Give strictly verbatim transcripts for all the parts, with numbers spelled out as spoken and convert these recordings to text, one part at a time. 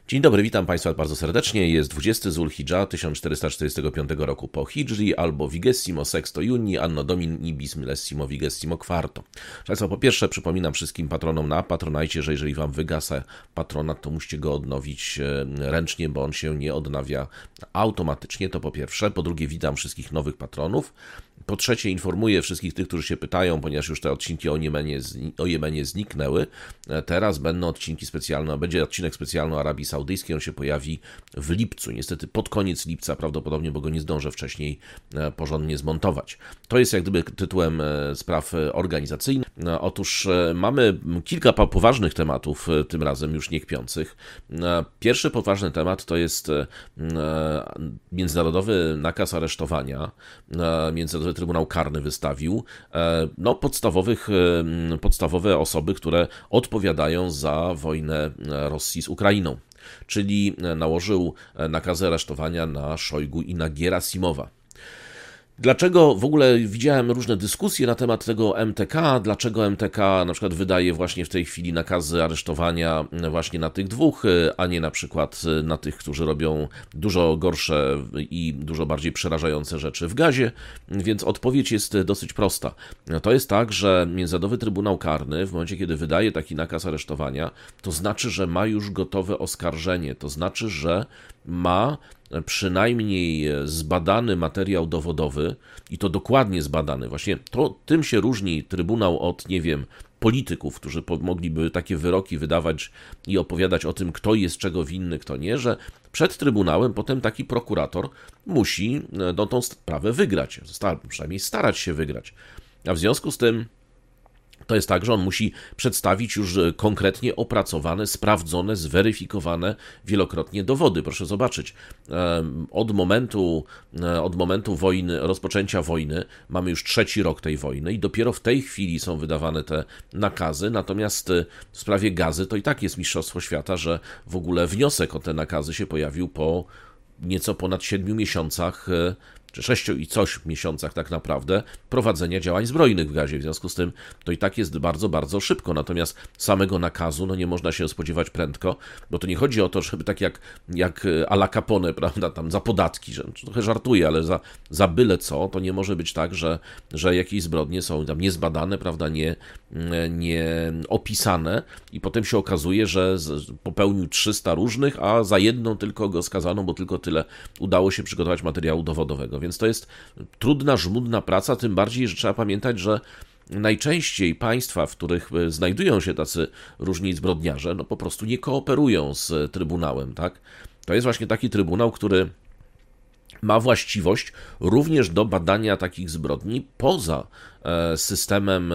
Dzień dobry, witam Państwa bardzo serdecznie. Jest dwudziestego Zulhidża tysiąc czterysta czterdziestego piątego roku po Hidżri, albo Vigessimo Sexto Juni, Anno Domini bis millesimo Vigessimo Quarto. Państwa, po pierwsze przypominam wszystkim patronom na Patronite, że jeżeli Wam wygasa patronat, to musicie go odnowić ręcznie, bo on się nie odnawia automatycznie, to po pierwsze. Po drugie, witam wszystkich nowych patronów. Po trzecie, informuję wszystkich tych, którzy się pytają, ponieważ już te odcinki o Jemenie, o Jemenie zniknęły. Teraz będą odcinki specjalne, będzie odcinek specjalny o Arabii Saudyjskiej, on się pojawi w lipcu, niestety pod koniec lipca prawdopodobnie, bo go nie zdążę wcześniej porządnie zmontować. To jest jak gdyby tytułem spraw organizacyjnych. Otóż mamy kilka poważnych tematów, tym razem już nie kpiących. Pierwszy poważny temat to jest międzynarodowy nakaz aresztowania. Międzynarodowy Trybunał Karny wystawił no, podstawowych, podstawowe osoby, które odpowiadają za wojnę Rosji z Ukrainą. Czyli nałożył nakazy aresztowania na Szojgu i na Gierasimowa. Dlaczego w ogóle widziałem różne dyskusje na temat tego M T K, dlaczego M T K na przykład wydaje właśnie w tej chwili nakazy aresztowania właśnie na tych dwóch, a nie na przykład na tych, którzy robią dużo gorsze i dużo bardziej przerażające rzeczy w Gazie, więc odpowiedź jest dosyć prosta. To jest tak, że Międzynarodowy Trybunał Karny w momencie, kiedy wydaje taki nakaz aresztowania, to znaczy, że ma już gotowe oskarżenie, to znaczy, że ma przynajmniej zbadany materiał dowodowy i to dokładnie zbadany. Właśnie to, tym się różni Trybunał od, nie wiem, polityków, którzy mogliby takie wyroki wydawać i opowiadać o tym, kto jest czego winny, kto nie, że przed Trybunałem potem taki prokurator musi no, tą sprawę wygrać, przynajmniej starać się wygrać. A w związku z tym to jest tak, że on musi przedstawić już konkretnie opracowane, sprawdzone, zweryfikowane wielokrotnie dowody. Proszę zobaczyć, od momentu, od momentu wojny, rozpoczęcia wojny, mamy już trzeci rok tej wojny i dopiero w tej chwili są wydawane te nakazy, natomiast w sprawie Gazy to i tak jest mistrzostwo świata, że w ogóle wniosek o te nakazy się pojawił po nieco ponad siedmiu miesiącach, czy sześciu i coś miesiącach tak naprawdę prowadzenia działań zbrojnych w Gazie. W związku z tym to i tak jest bardzo, bardzo szybko. Natomiast samego nakazu no nie można się spodziewać prędko, bo to nie chodzi o to, żeby tak jak, jak a la Capone, prawda, tam za podatki, że trochę żartuję, ale za, za byle co, to nie może być tak, że, że jakieś zbrodnie są tam niezbadane, prawda, nie, nie opisane i potem się okazuje, że popełnił trzysta różnych, a za jedną tylko go skazano, bo tylko tyle udało się przygotować materiału dowodowego. Więc to jest trudna, żmudna praca, tym bardziej, że trzeba pamiętać, że najczęściej państwa, w których znajdują się tacy różni zbrodniarze, no po prostu nie kooperują z Trybunałem, tak? To jest właśnie taki Trybunał, który ma właściwość również do badania takich zbrodni poza systemem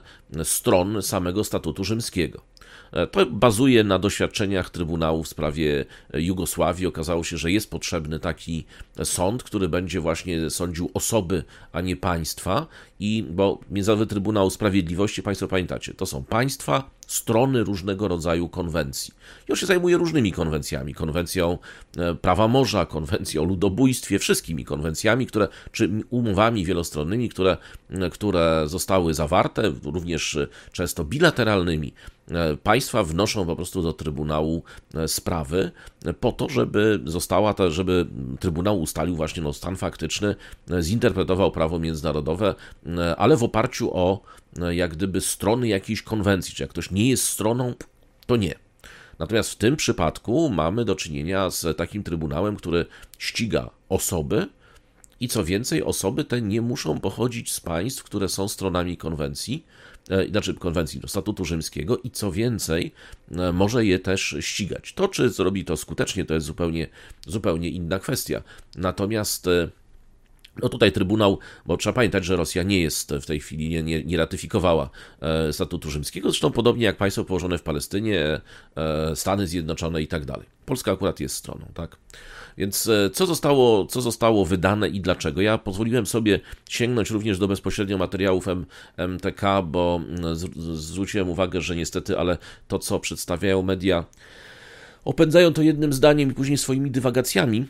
stron samego Statutu Rzymskiego. To bazuje na doświadczeniach Trybunału w sprawie Jugosławii. Okazało się, że jest potrzebny taki sąd, który będzie właśnie sądził osoby, a nie państwa. I bo Międzynarodowy Trybunał Sprawiedliwości, Państwo pamiętacie, to są państwa, strony różnego rodzaju konwencji. I on się zajmuje różnymi konwencjami. Konwencją prawa morza, konwencją o ludobójstwie, wszystkimi konwencjami, które, czy umowami wielostronnymi, które, które zostały zawarte, również często bilateralnymi. Państwa wnoszą po prostu do Trybunału sprawy po to, żeby została ta, żeby Trybunał ustalił właśnie no, stan faktyczny, zinterpretował prawo międzynarodowe, ale w oparciu o jak gdyby strony jakiejś konwencji, czy jak ktoś nie jest stroną, to nie. Natomiast w tym przypadku mamy do czynienia z takim Trybunałem, który ściga osoby i co więcej, osoby te nie muszą pochodzić z państw, które są stronami konwencji, znaczy konwencji do Statutu Rzymskiego i co więcej, może je też ścigać. To, czy zrobi to skutecznie, to jest zupełnie, zupełnie inna kwestia. Natomiast no tutaj Trybunał, bo trzeba pamiętać, że Rosja nie jest w tej chwili, nie, nie, nie ratyfikowała Statutu Rzymskiego, zresztą podobnie jak państwo położone w Palestynie, Stany Zjednoczone i tak dalej. Polska akurat jest stroną, tak? Więc co zostało, co zostało wydane i dlaczego? Ja pozwoliłem sobie sięgnąć również do bezpośrednio materiałów M T K, bo zwróciłem uwagę, że niestety, ale to, co przedstawiają media, opędzają to jednym zdaniem i później swoimi dywagacjami.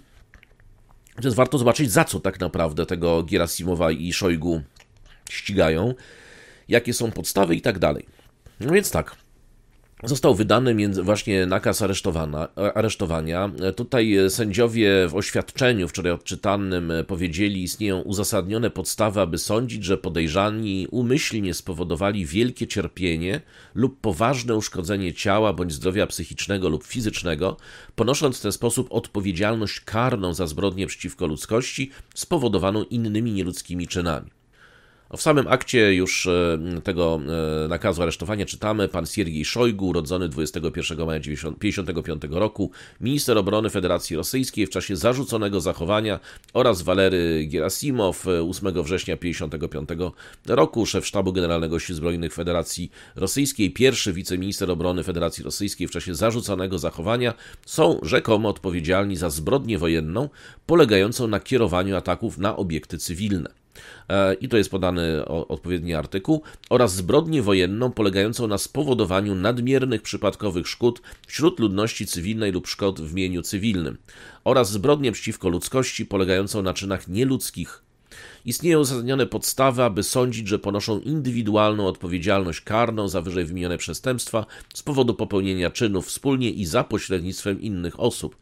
Więc warto zobaczyć, za co tak naprawdę tego Gierasimowa i Szojgu ścigają, jakie są podstawy i tak dalej. No więc tak, Został wydany między, właśnie nakaz aresztowana, aresztowania. Tutaj sędziowie w oświadczeniu wczoraj odczytanym powiedzieli, istnieją uzasadnione podstawy, aby sądzić, że podejrzani umyślnie spowodowali wielkie cierpienie lub poważne uszkodzenie ciała bądź zdrowia psychicznego lub fizycznego, ponosząc w ten sposób odpowiedzialność karną za zbrodnię przeciwko ludzkości spowodowaną innymi nieludzkimi czynami. W samym akcie już tego nakazu aresztowania czytamy: pan Siergiej Szojgu, urodzony dwudziestego pierwszego maja tysiąc dziewięćset pięćdziesiątego piątego roku, minister obrony Federacji Rosyjskiej w czasie zarzuconego zachowania, oraz Walery Gerasimow, ósmego września tysiąc dziewięćset pięćdziesiątego piątego roku, szef Sztabu Generalnego Sił Zbrojnych Federacji Rosyjskiej, pierwszy wiceminister obrony Federacji Rosyjskiej w czasie zarzuconego zachowania, są rzekomo odpowiedzialni za zbrodnię wojenną polegającą na kierowaniu ataków na obiekty cywilne. I to jest podany odpowiedni artykuł, oraz zbrodnię wojenną polegającą na spowodowaniu nadmiernych przypadkowych szkód wśród ludności cywilnej lub szkód w mieniu cywilnym, oraz zbrodnię przeciwko ludzkości polegającą na czynach nieludzkich. Istnieją uzasadnione podstawy, aby sądzić, że ponoszą indywidualną odpowiedzialność karną za wyżej wymienione przestępstwa z powodu popełnienia czynów wspólnie i za pośrednictwem innych osób.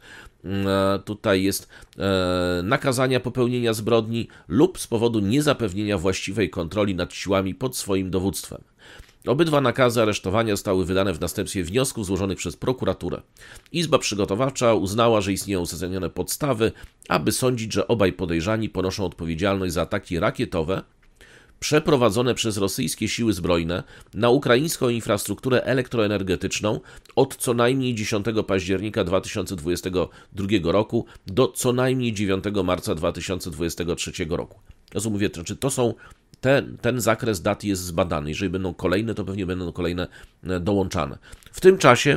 Tutaj jest e, nakazania popełnienia zbrodni lub z powodu niezapewnienia właściwej kontroli nad siłami pod swoim dowództwem. Obydwa nakazy aresztowania zostały wydane w następstwie wniosków złożonych przez prokuraturę. Izba Przygotowawcza uznała, że istnieją uzasadnione podstawy, aby sądzić, że obaj podejrzani ponoszą odpowiedzialność za ataki rakietowe przeprowadzone przez rosyjskie siły zbrojne na ukraińską infrastrukturę elektroenergetyczną od co najmniej dziesiątego października dwa tysiące dwudziestego drugiego roku do co najmniej dziewiątego marca dwa tysiące dwudziestego trzeciego roku. Ja co mówię, to, czy to są ten, ten zakres dat jest zbadany. Jeżeli będą kolejne, to pewnie będą kolejne dołączane. W tym czasie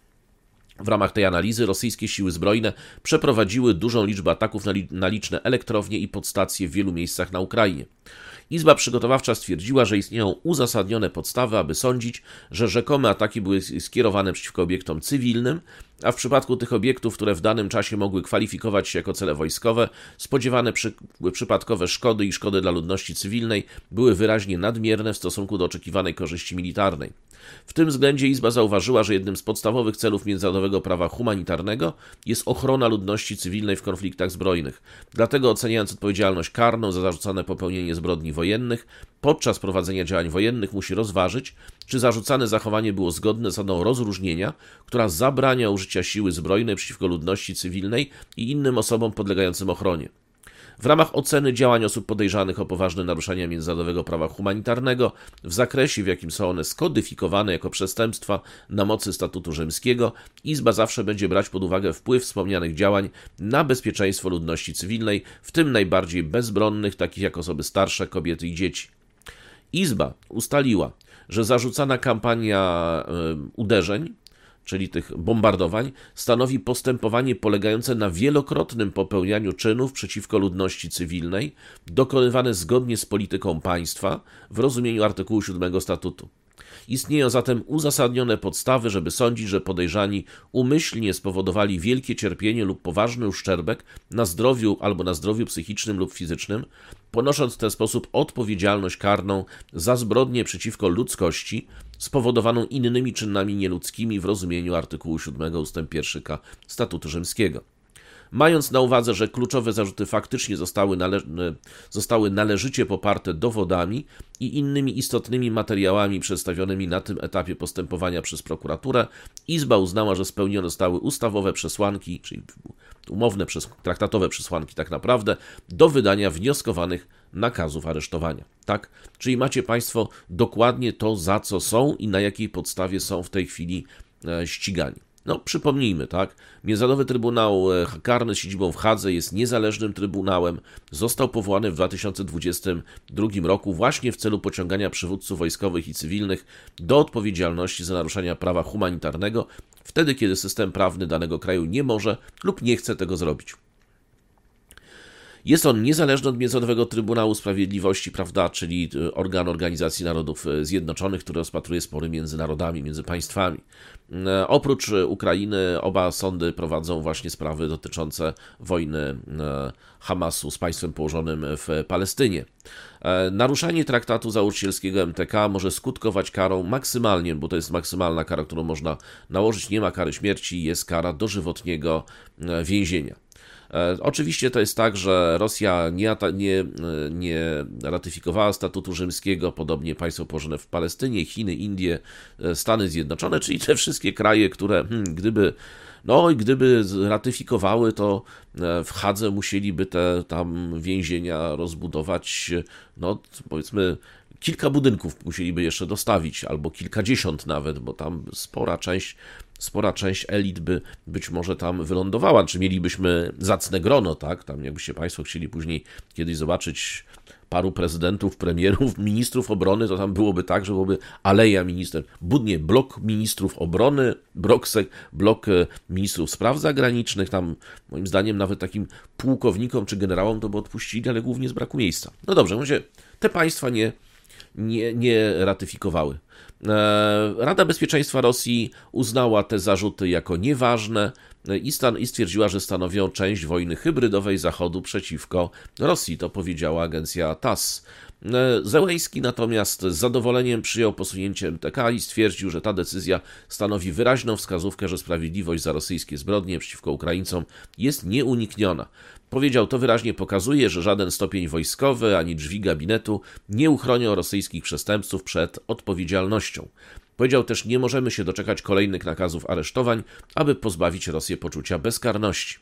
w ramach tej analizy rosyjskie siły zbrojne przeprowadziły dużą liczbę ataków na, li, na liczne elektrownie i podstacje w wielu miejscach na Ukrainie. Izba Przygotowawcza stwierdziła, że istnieją uzasadnione podstawy, aby sądzić, że rzekome ataki były skierowane przeciwko obiektom cywilnym, a w przypadku tych obiektów, które w danym czasie mogły kwalifikować się jako cele wojskowe, spodziewane przy, przypadkowe szkody i szkody dla ludności cywilnej były wyraźnie nadmierne w stosunku do oczekiwanej korzyści militarnej. W tym względzie Izba zauważyła, że jednym z podstawowych celów międzynarodowego prawa humanitarnego jest ochrona ludności cywilnej w konfliktach zbrojnych. Dlatego, oceniając odpowiedzialność karną za zarzucane popełnienie zbrodni wojennych, podczas prowadzenia działań wojennych musi rozważyć, czy zarzucane zachowanie było zgodne z zasadą rozróżnienia, która zabrania użycia siły zbrojnej przeciwko ludności cywilnej i innym osobom podlegającym ochronie. W ramach oceny działań osób podejrzanych o poważne naruszenia międzynarodowego prawa humanitarnego w zakresie, w jakim są one skodyfikowane jako przestępstwa na mocy Statutu Rzymskiego, Izba zawsze będzie brać pod uwagę wpływ wspomnianych działań na bezpieczeństwo ludności cywilnej, w tym najbardziej bezbronnych, takich jak osoby starsze, kobiety i dzieci. Izba ustaliła, że zarzucana kampania y, uderzeń, czyli tych bombardowań, stanowi postępowanie polegające na wielokrotnym popełnianiu czynów przeciwko ludności cywilnej, dokonywane zgodnie z polityką państwa w rozumieniu artykułu siódmego Statutu. Istnieją zatem uzasadnione podstawy, żeby sądzić, że podejrzani umyślnie spowodowali wielkie cierpienie lub poważny uszczerbek na zdrowiu albo na zdrowiu psychicznym lub fizycznym, ponosząc w ten sposób odpowiedzialność karną za zbrodnię przeciwko ludzkości spowodowaną innymi czynami nieludzkimi w rozumieniu artykułu siódmego ustęp pierwszy k Statutu Rzymskiego. Mając na uwadze, że kluczowe zarzuty faktycznie zostały, nale- zostały należycie poparte dowodami i innymi istotnymi materiałami przedstawionymi na tym etapie postępowania przez prokuraturę, Izba uznała, że spełnione zostały ustawowe przesłanki, czyli umowne, traktatowe przesłanki tak naprawdę, do wydania wnioskowanych nakazów aresztowania. Tak? Czyli macie Państwo dokładnie to, za co są i na jakiej podstawie są w tej chwili e, ścigani. No, przypomnijmy, tak? Międzynarodowy Trybunał Karny z siedzibą w Hadze jest niezależnym trybunałem. Został powołany w dwa tysiące dwudziestym drugim roku właśnie w celu pociągania przywódców wojskowych i cywilnych do odpowiedzialności za naruszenia prawa humanitarnego, wtedy kiedy system prawny danego kraju nie może lub nie chce tego zrobić. Jest on niezależny od Międzynarodowego Trybunału Sprawiedliwości, prawda, czyli organ Organizacji Narodów Zjednoczonych, który rozpatruje spory między narodami, między państwami. Oprócz Ukrainy oba sądy prowadzą właśnie sprawy dotyczące wojny Hamasu z państwem położonym w Palestynie. Naruszanie traktatu założycielskiego M T K może skutkować karą maksymalnie, bo to jest maksymalna kara, którą można nałożyć, nie ma kary śmierci, jest kara dożywotniego więzienia. Oczywiście to jest tak, że Rosja nie, nie, nie ratyfikowała statutu rzymskiego, podobnie państwo położone w Palestynie, Chiny, Indie, Stany Zjednoczone, czyli te wszystkie kraje, które hmm, gdyby No i gdyby ratyfikowały, to w Hadze musieliby te tam więzienia rozbudować, no powiedzmy kilka budynków musieliby jeszcze dostawić, albo kilkadziesiąt nawet, bo tam spora część, spora część elit by być może tam wylądowała, czy mielibyśmy zacne grono, tak? Tam jakbyście Państwo chcieli później kiedyś zobaczyć paru prezydentów, premierów, ministrów obrony, to tam byłoby tak, że byłoby aleja minister, budnie blok ministrów obrony, bloksek, blok ministrów spraw zagranicznych, tam moim zdaniem nawet takim pułkownikom czy generałom to by odpuścili, ale głównie z braku miejsca. No dobrze, może te państwa nie, nie, nie ratyfikowały. Rada Bezpieczeństwa Rosji uznała te zarzuty jako nieważne i, stan- i stwierdziła, że stanowią część wojny hybrydowej Zachodu przeciwko Rosji, to powiedziała agencja T A S S. Zełenski natomiast z zadowoleniem przyjął posunięcie M T K i stwierdził, że ta decyzja stanowi wyraźną wskazówkę, że sprawiedliwość za rosyjskie zbrodnie przeciwko Ukraińcom jest nieunikniona. Powiedział, to wyraźnie pokazuje, że żaden stopień wojskowy ani drzwi gabinetu nie uchronią rosyjskich przestępców przed odpowiedzialnością. Powiedział też, nie możemy się doczekać kolejnych nakazów aresztowań, aby pozbawić Rosję poczucia bezkarności.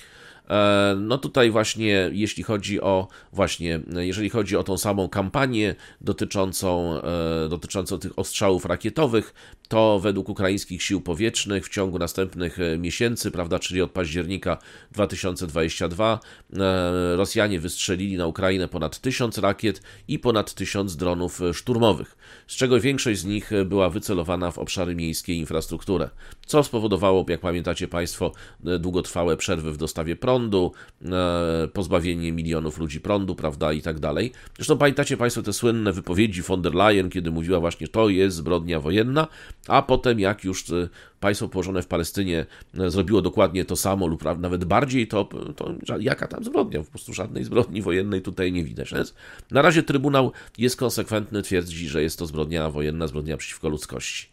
No tutaj właśnie, jeśli chodzi o właśnie, jeżeli chodzi o tą samą kampanię dotyczącą, dotyczącą tych ostrzałów rakietowych, to według ukraińskich sił powietrznych w ciągu następnych miesięcy, prawda, czyli od października dwa tysiące dwudziestego drugiego, Rosjanie wystrzelili na Ukrainę ponad tysiąc rakiet i ponad tysiąc dronów szturmowych, z czego większość z nich była wycelowana w obszary miejskie i infrastrukturę, co spowodowało, jak pamiętacie Państwo, długotrwałe przerwy w dostawie prądu, pozbawienie milionów ludzi prądu, prawda, i tak dalej. Zresztą pamiętacie Państwo te słynne wypowiedzi von der Leyen, kiedy mówiła właśnie, to jest zbrodnia wojenna, a potem jak już państwo położone w Palestynie zrobiło dokładnie to samo lub nawet bardziej, to, to jaka tam zbrodnia? Po prostu żadnej zbrodni wojennej tutaj nie widać. Więc na razie Trybunał jest konsekwentny, twierdzi, że jest to zbrodnia wojenna, zbrodnia przeciwko ludzkości.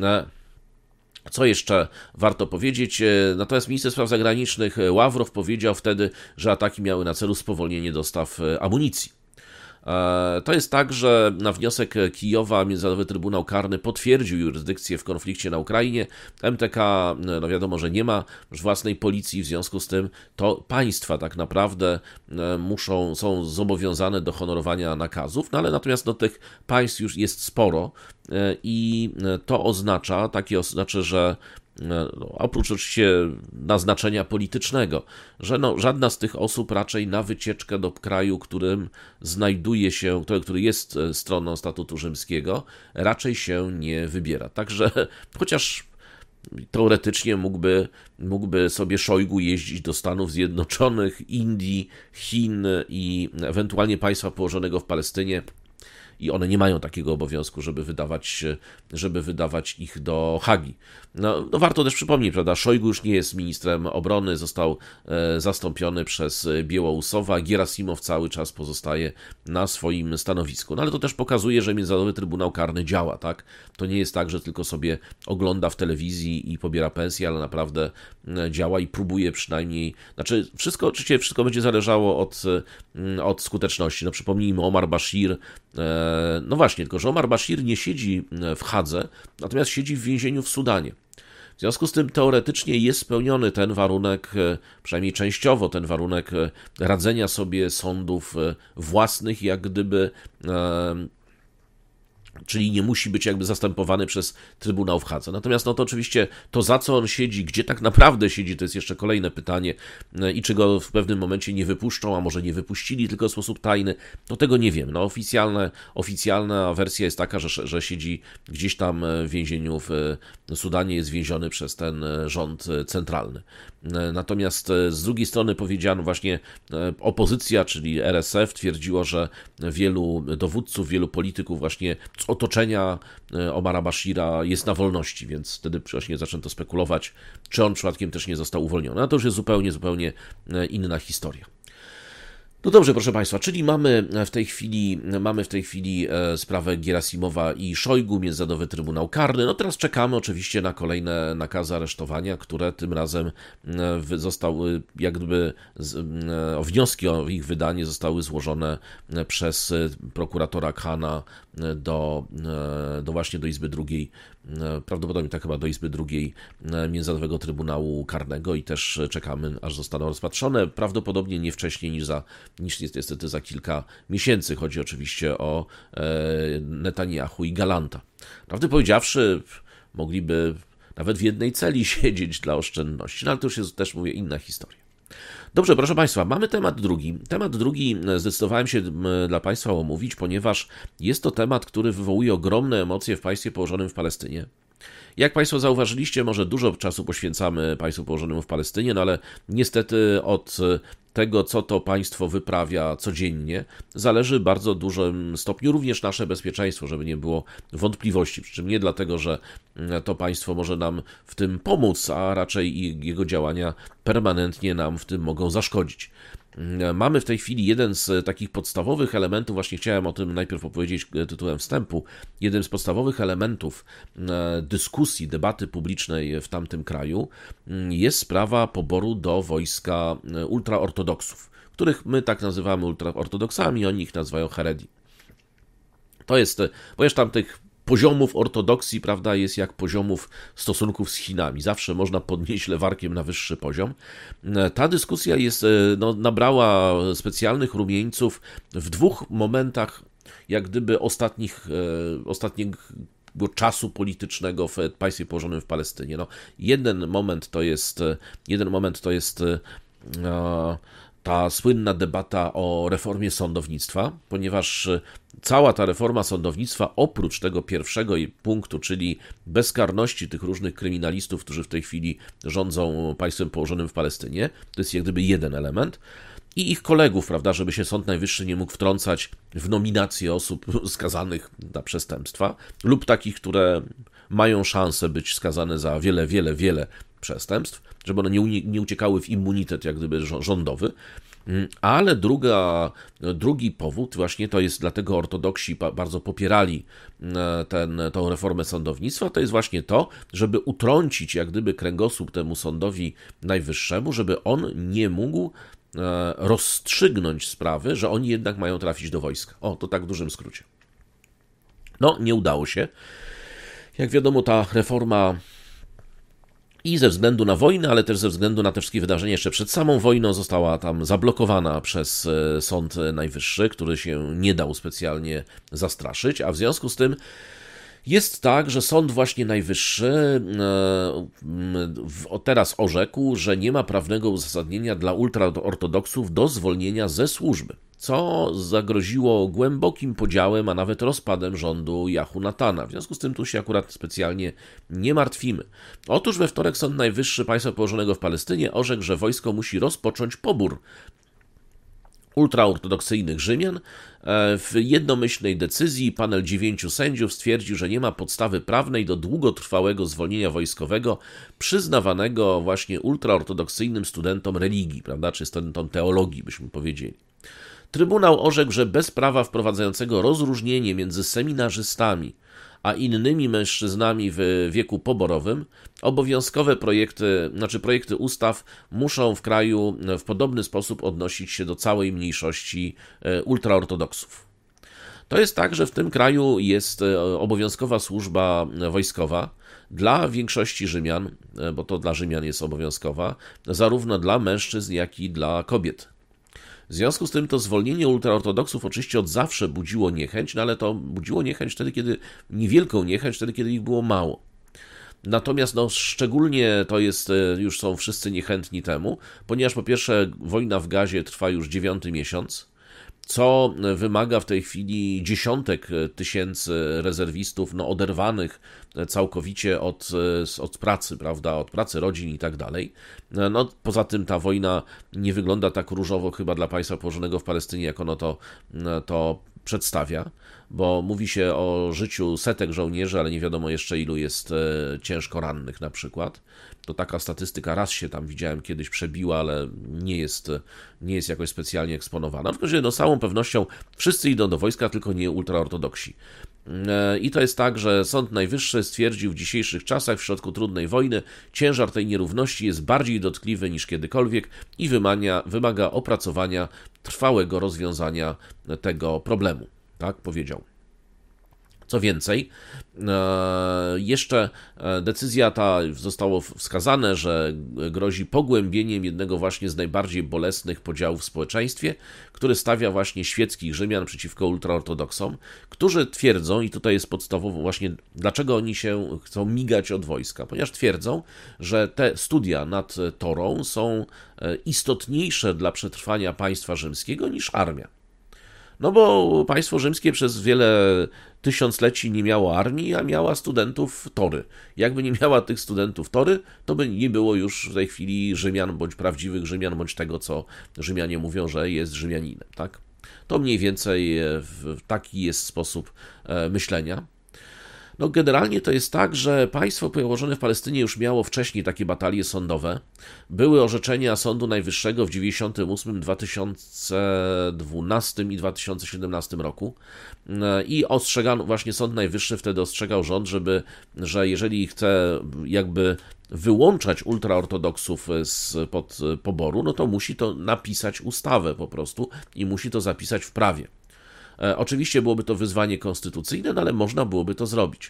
Co jeszcze warto powiedzieć? Natomiast minister spraw zagranicznych Ławrow powiedział wtedy, że ataki miały na celu spowolnienie dostaw amunicji. To jest tak, że na wniosek Kijowa Międzynarodowy Trybunał Karny potwierdził jurysdykcję w konflikcie na Ukrainie. M T K, no wiadomo, że nie ma już własnej policji, w związku z tym to państwa tak naprawdę muszą, są zobowiązane do honorowania nakazów, no ale natomiast do tych państw już jest sporo i to oznacza, takie oznacza, że no, oprócz oczywiście naznaczenia politycznego, że no, żadna z tych osób raczej na wycieczkę do kraju, którym znajduje się, który, który jest stroną statutu rzymskiego, raczej się nie wybiera. Także chociaż teoretycznie mógłby, mógłby sobie Szojgu jeździć do Stanów Zjednoczonych, Indii, Chin i ewentualnie państwa położonego w Palestynie, i one nie mają takiego obowiązku, żeby wydawać, żeby wydawać ich do Hagi. No, no warto też przypomnieć, prawda, Szojgu już nie jest ministrem obrony, został e, zastąpiony przez Białousowa, Gierasimow cały czas pozostaje na swoim stanowisku. No ale to też pokazuje, że Międzynarodowy Trybunał Karny działa, tak? To nie jest tak, że tylko sobie ogląda w telewizji i pobiera pensję, ale naprawdę działa i próbuje przynajmniej, znaczy wszystko, oczywiście wszystko będzie zależało od, od skuteczności. No przypomnijmy, Omar Bashir, no właśnie, tylko że Omar Bashir nie siedzi w Hadze, natomiast siedzi w więzieniu w Sudanie. W związku z tym teoretycznie jest spełniony ten warunek, przynajmniej częściowo ten warunek radzenia sobie sądów własnych, jak gdyby czyli nie musi być jakby zastępowany przez Trybunał w Hadze. Natomiast no to oczywiście to, za co on siedzi, gdzie tak naprawdę siedzi, to jest jeszcze kolejne pytanie i czy go w pewnym momencie nie wypuszczą, a może nie wypuścili tylko w sposób tajny, no tego nie wiem. No oficjalne, oficjalna wersja jest taka, że, że siedzi gdzieś tam w więzieniu w Sudanie, jest więziony przez ten rząd centralny. Natomiast z drugiej strony powiedziano właśnie, opozycja, czyli R S F twierdziło, że wielu dowódców, wielu polityków właśnie z otoczenia Omara Bashira jest na wolności, więc wtedy właśnie zaczęto spekulować, czy on przypadkiem też nie został uwolniony. A to już jest zupełnie, zupełnie inna historia. No dobrze, proszę Państwa, czyli mamy w tej chwili, mamy w tej chwili sprawę Gierasimowa i Szojgu, Międzynarodowy Trybunał Karny. No teraz czekamy oczywiście na kolejne nakazy aresztowania, które tym razem zostały, jak gdyby wnioski o ich wydanie zostały złożone przez prokuratora Khana do, do właśnie do Izby Drugiej, prawdopodobnie tak chyba do Izby Drugiej Międzynarodowego Trybunału Karnego i też czekamy, aż zostaną rozpatrzone, prawdopodobnie nie wcześniej niż za niż niestety za kilka miesięcy. Chodzi oczywiście o Netanyahu i Galanta. Prawdę powiedziawszy, mogliby nawet w jednej celi siedzieć dla oszczędności, no ale to już jest też, mówię, inna historia. Dobrze, proszę Państwa, mamy temat drugi. Temat drugi zdecydowałem się dla Państwa omówić, ponieważ jest to temat, który wywołuje ogromne emocje w państwie położonym w Palestynie. Jak Państwo zauważyliście, może dużo czasu poświęcamy państwu położonemu w Palestynie, no ale niestety od tego, co to państwo wyprawia codziennie, zależy w bardzo dużym stopniu również nasze bezpieczeństwo, żeby nie było wątpliwości. Przy czym nie dlatego, że to państwo może nam w tym pomóc, a raczej jego działania permanentnie nam w tym mogą zaszkodzić. Mamy w tej chwili jeden z takich podstawowych elementów, właśnie chciałem o tym najpierw opowiedzieć tytułem wstępu, jeden z podstawowych elementów dyskusji, debaty publicznej w tamtym kraju jest sprawa poboru do wojska ultraortodoksów, których my tak nazywamy ultraortodoksami, oni ich nazywają Haredi. To jest, ponieważ tam tych poziomów ortodoksji, prawda, jest jak poziomów stosunków z Chinami. Zawsze można podnieść lewarkiem na wyższy poziom. Ta dyskusja jest, no, nabrała specjalnych rumieńców w dwóch momentach, jak gdyby ostatnich, ostatniego czasu politycznego w państwie położonym w Palestynie. No, jeden moment to jest, jeden moment to jest no, ta słynna debata o reformie sądownictwa, ponieważ cała ta reforma sądownictwa, oprócz tego pierwszego punktu, czyli bezkarności tych różnych kryminalistów, którzy w tej chwili rządzą państwem położonym w Palestynie, to jest jak gdyby jeden element, i ich kolegów, prawda, żeby się Sąd Najwyższy nie mógł wtrącać w nominację osób skazanych na przestępstwa lub takich, które mają szansę być skazane za wiele, wiele, wiele przestępstw, żeby one nie, nie uciekały w immunitet jak gdyby rządowy. Ale druga, drugi powód właśnie to jest, dlatego ortodoksi bardzo popierali ten, tą reformę sądownictwa, to jest właśnie to, żeby utrącić jak gdyby kręgosłup temu Sądowi Najwyższemu, żeby on nie mógł rozstrzygnąć sprawy, że oni jednak mają trafić do wojska. O, to tak w dużym skrócie. No, nie udało się. Jak wiadomo, ta reforma i ze względu na wojnę, ale też ze względu na te wszystkie wydarzenia jeszcze przed samą wojną została tam zablokowana przez Sąd Najwyższy, który się nie dał specjalnie zastraszyć, a w związku z tym jest tak, że Sąd właśnie Najwyższy teraz orzekł, że nie ma prawnego uzasadnienia dla ultraortodoksów do zwolnienia ze służby, co zagroziło głębokim podziałem, a nawet rozpadem rządu Jahu Natana. W związku z tym tu się akurat specjalnie nie martwimy. Otóż we wtorek Sąd Najwyższy państwa położonego w Palestynie orzekł, że wojsko musi rozpocząć pobór ultraortodoksyjnych Rzymian. W jednomyślnej decyzji panel dziewięciu sędziów stwierdził, że nie ma podstawy prawnej do długotrwałego zwolnienia wojskowego przyznawanego właśnie ultraortodoksyjnym studentom religii, prawda, czy studentom teologii, byśmy powiedzieli. Trybunał orzekł, że bez prawa wprowadzającego rozróżnienie między seminarzystami a innymi mężczyznami w wieku poborowym, obowiązkowe projekty, znaczy projekty ustaw muszą w kraju w podobny sposób odnosić się do całej mniejszości ultraortodoksów. To jest tak, że w tym kraju jest obowiązkowa służba wojskowa dla większości Rzymian, bo to dla Rzymian jest obowiązkowa, zarówno dla mężczyzn, jak i dla kobiet. W związku z tym to zwolnienie ultraortodoksów oczywiście od zawsze budziło niechęć, no ale to budziło niechęć wtedy, kiedy, niewielką niechęć wtedy, kiedy ich było mało. Natomiast no, szczególnie to jest, już są wszyscy niechętni temu, ponieważ po pierwsze wojna w Gazie trwa już dziewiąty miesiąc, co wymaga w tej chwili dziesiątek tysięcy rezerwistów no, oderwanych całkowicie od, od pracy, prawda, od pracy, rodzin i tak dalej. No, poza tym ta wojna nie wygląda tak różowo chyba dla państwa położonego w Palestynie, jak ono to, to przedstawia, bo mówi się o życiu setek żołnierzy, ale nie wiadomo jeszcze ilu jest ciężko rannych na przykład. To taka statystyka raz się tam widziałem kiedyś przebiła, ale nie jest, nie jest jakoś specjalnie eksponowana. W każdym razie no, z całą pewnością wszyscy idą do wojska, tylko nie ultraortodoksi. I to jest tak, że Sąd Najwyższy stwierdził w dzisiejszych czasach, w środku trudnej wojny, ciężar tej nierówności jest bardziej dotkliwy niż kiedykolwiek i wymaga, wymaga opracowania trwałego rozwiązania tego problemu. Tak powiedział. Co więcej, jeszcze decyzja ta zostało wskazane, że grozi pogłębieniem jednego właśnie z najbardziej bolesnych podziałów w społeczeństwie, który stawia właśnie świeckich Rzymian przeciwko ultraortodoksom, którzy twierdzą, i tutaj jest podstawowo właśnie, dlaczego oni się chcą migać od wojska, ponieważ twierdzą, że te studia nad Torą są istotniejsze dla przetrwania państwa rzymskiego niż armia. No bo państwo rzymskie przez wiele tysiącleci nie miało armii, a miała studentów Tory. Jakby nie miała tych studentów Tory, to by nie było już w tej chwili Rzymian, bądź prawdziwych Rzymian, bądź tego, co Rzymianie mówią, że jest Rzymianinem. Tak? To mniej więcej taki jest sposób myślenia. No generalnie to jest tak, że państwo położone w Palestynie już miało wcześniej takie batalie sądowe. Były orzeczenia Sądu Najwyższego w dziewięćdziesiątym ósmym, dwa tysiące dwunastym i dwa tysiące siedemnastym roku i ostrzegano, właśnie Sąd Najwyższy wtedy ostrzegał rząd, żeby, że jeżeli chce jakby wyłączać ultraortodoksów spod poboru, no to musi to napisać ustawę po prostu i musi to zapisać w prawie. Oczywiście byłoby to wyzwanie konstytucyjne, no ale można byłoby to zrobić.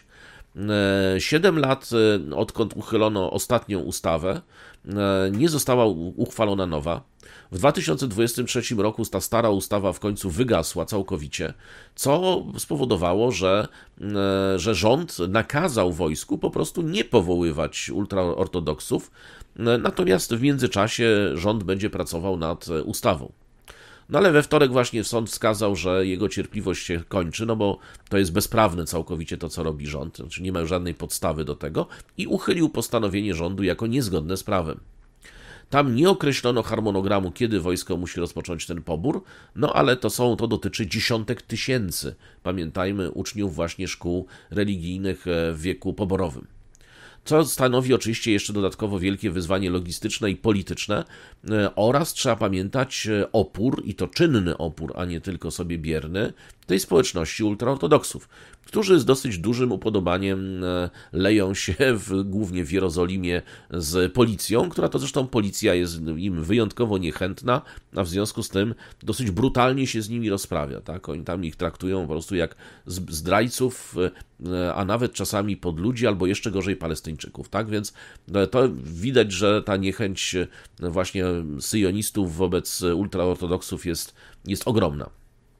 Siedem lat, odkąd uchylono ostatnią ustawę, nie została uchwalona nowa. W dwa tysiące dwudziestym trzecim roku ta stara ustawa w końcu wygasła całkowicie, co spowodowało, że, że rząd nakazał wojsku po prostu nie powoływać ultraortodoksów, natomiast w międzyczasie rząd będzie pracował nad ustawą. No ale we wtorek właśnie sąd wskazał, że jego cierpliwość się kończy, no bo to jest bezprawne całkowicie to, co robi rząd, znaczy nie ma żadnej podstawy do tego i uchylił postanowienie rządu jako niezgodne z prawem. Tam nie określono harmonogramu, kiedy wojsko musi rozpocząć ten pobór, no ale to są, to dotyczy dziesiątek tysięcy, pamiętajmy, uczniów właśnie szkół religijnych w wieku poborowym. Co stanowi oczywiście jeszcze dodatkowo wielkie wyzwanie logistyczne i polityczne oraz trzeba pamiętać opór, i to czynny opór, a nie tylko sobie bierny, tej społeczności ultraortodoksów, którzy z dosyć dużym upodobaniem leją się w, głównie w Jerozolimie z policją, która to zresztą policja jest im wyjątkowo niechętna, a w związku z tym dosyć brutalnie się z nimi rozprawia. Tak? Oni tam ich traktują po prostu jak zdrajców, a nawet czasami podludzi, albo jeszcze gorzej Palestyńczyków. Tak? Więc to widać, że ta niechęć właśnie syjonistów wobec ultraortodoksów jest, jest ogromna.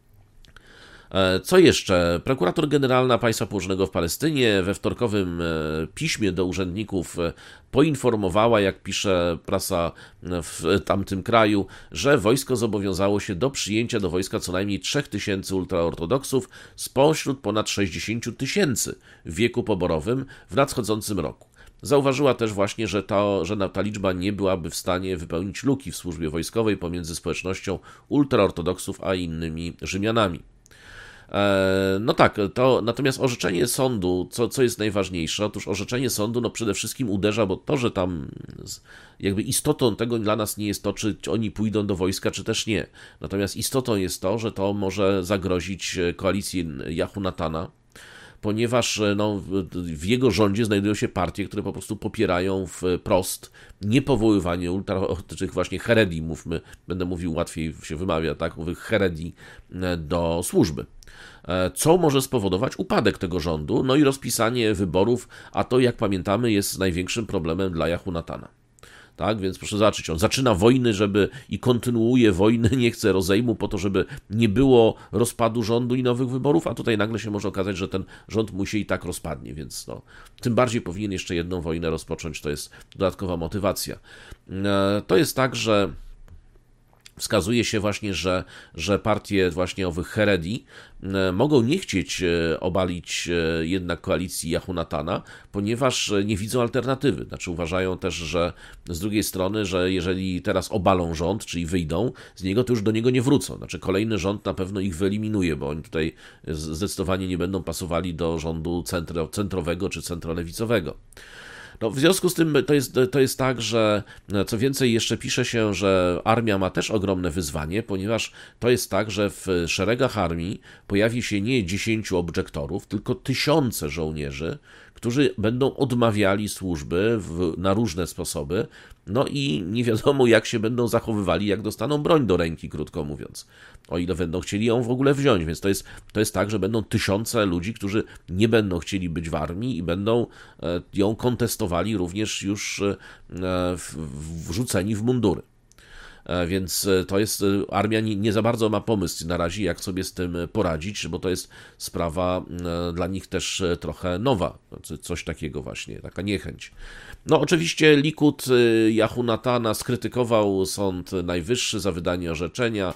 Co jeszcze? Prokurator Generalna Państwa Położonego w Palestynie we wtorkowym piśmie do urzędników poinformowała, jak pisze prasa w tamtym kraju, że wojsko zobowiązało się do przyjęcia do wojska co najmniej trzech tysięcy ultraortodoksów spośród ponad sześćdziesięciu tysięcy w wieku poborowym w nadchodzącym roku. Zauważyła też właśnie, że ta, że ta liczba nie byłaby w stanie wypełnić luki w służbie wojskowej pomiędzy społecznością ultraortodoksów a innymi Rzymianami. No tak, to natomiast orzeczenie sądu, co, co jest najważniejsze, otóż orzeczenie sądu no przede wszystkim uderza, bo to, że tam jakby istotą tego dla nas nie jest to, czy oni pójdą do wojska, czy też nie. Natomiast istotą jest to, że to może zagrozić koalicji Jehonatana, ponieważ no, w jego rządzie znajdują się partie, które po prostu popierają wprost niepowoływanie ultra, tych właśnie heredii, mówmy, będę mówił, łatwiej się wymawia, tak, heredii do służby. Co może spowodować upadek tego rządu, no i rozpisanie wyborów, a to, jak pamiętamy, jest największym problemem dla Jehonatana. tak? Więc proszę zobaczyć, on zaczyna wojny, żeby i kontynuuje wojny, nie chce rozejmu po to, żeby nie było rozpadu rządu i nowych wyborów, a tutaj nagle się może okazać, że ten rząd mu się i tak rozpadnie, więc no, tym bardziej powinien jeszcze jedną wojnę rozpocząć, to jest dodatkowa motywacja. To jest tak, że wskazuje się właśnie, że, że partie właśnie owych Heredi mogą nie chcieć obalić jednak koalicji Jehonatana, ponieważ nie widzą alternatywy. Znaczy uważają też, że z drugiej strony, że jeżeli teraz obalą rząd, czyli wyjdą z niego, to już do niego nie wrócą. Znaczy kolejny rząd na pewno ich wyeliminuje, bo oni tutaj zdecydowanie nie będą pasowali do rządu centro, centrowego czy centrolewicowego. No, w związku z tym to jest, to jest tak, że co więcej jeszcze pisze się, że armia ma też ogromne wyzwanie, ponieważ to jest tak, że w szeregach armii pojawi się nie dziesięciu obżektorów, tylko tysiące żołnierzy, którzy będą odmawiali służby w, na różne sposoby, no i nie wiadomo jak się będą zachowywali, jak dostaną broń do ręki, krótko mówiąc, o ile będą chcieli ją w ogóle wziąć, więc to jest, to jest tak, że będą tysiące ludzi, którzy nie będą chcieli być w armii i będą ją kontestowali również już wrzuceni w mundury. Więc to jest, armia nie, nie za bardzo ma pomysł na razie, jak sobie z tym poradzić, bo to jest sprawa dla nich też trochę nowa, coś takiego właśnie, taka niechęć. No oczywiście Likud Jehonatana skrytykował Sąd Najwyższy za wydanie orzeczenia.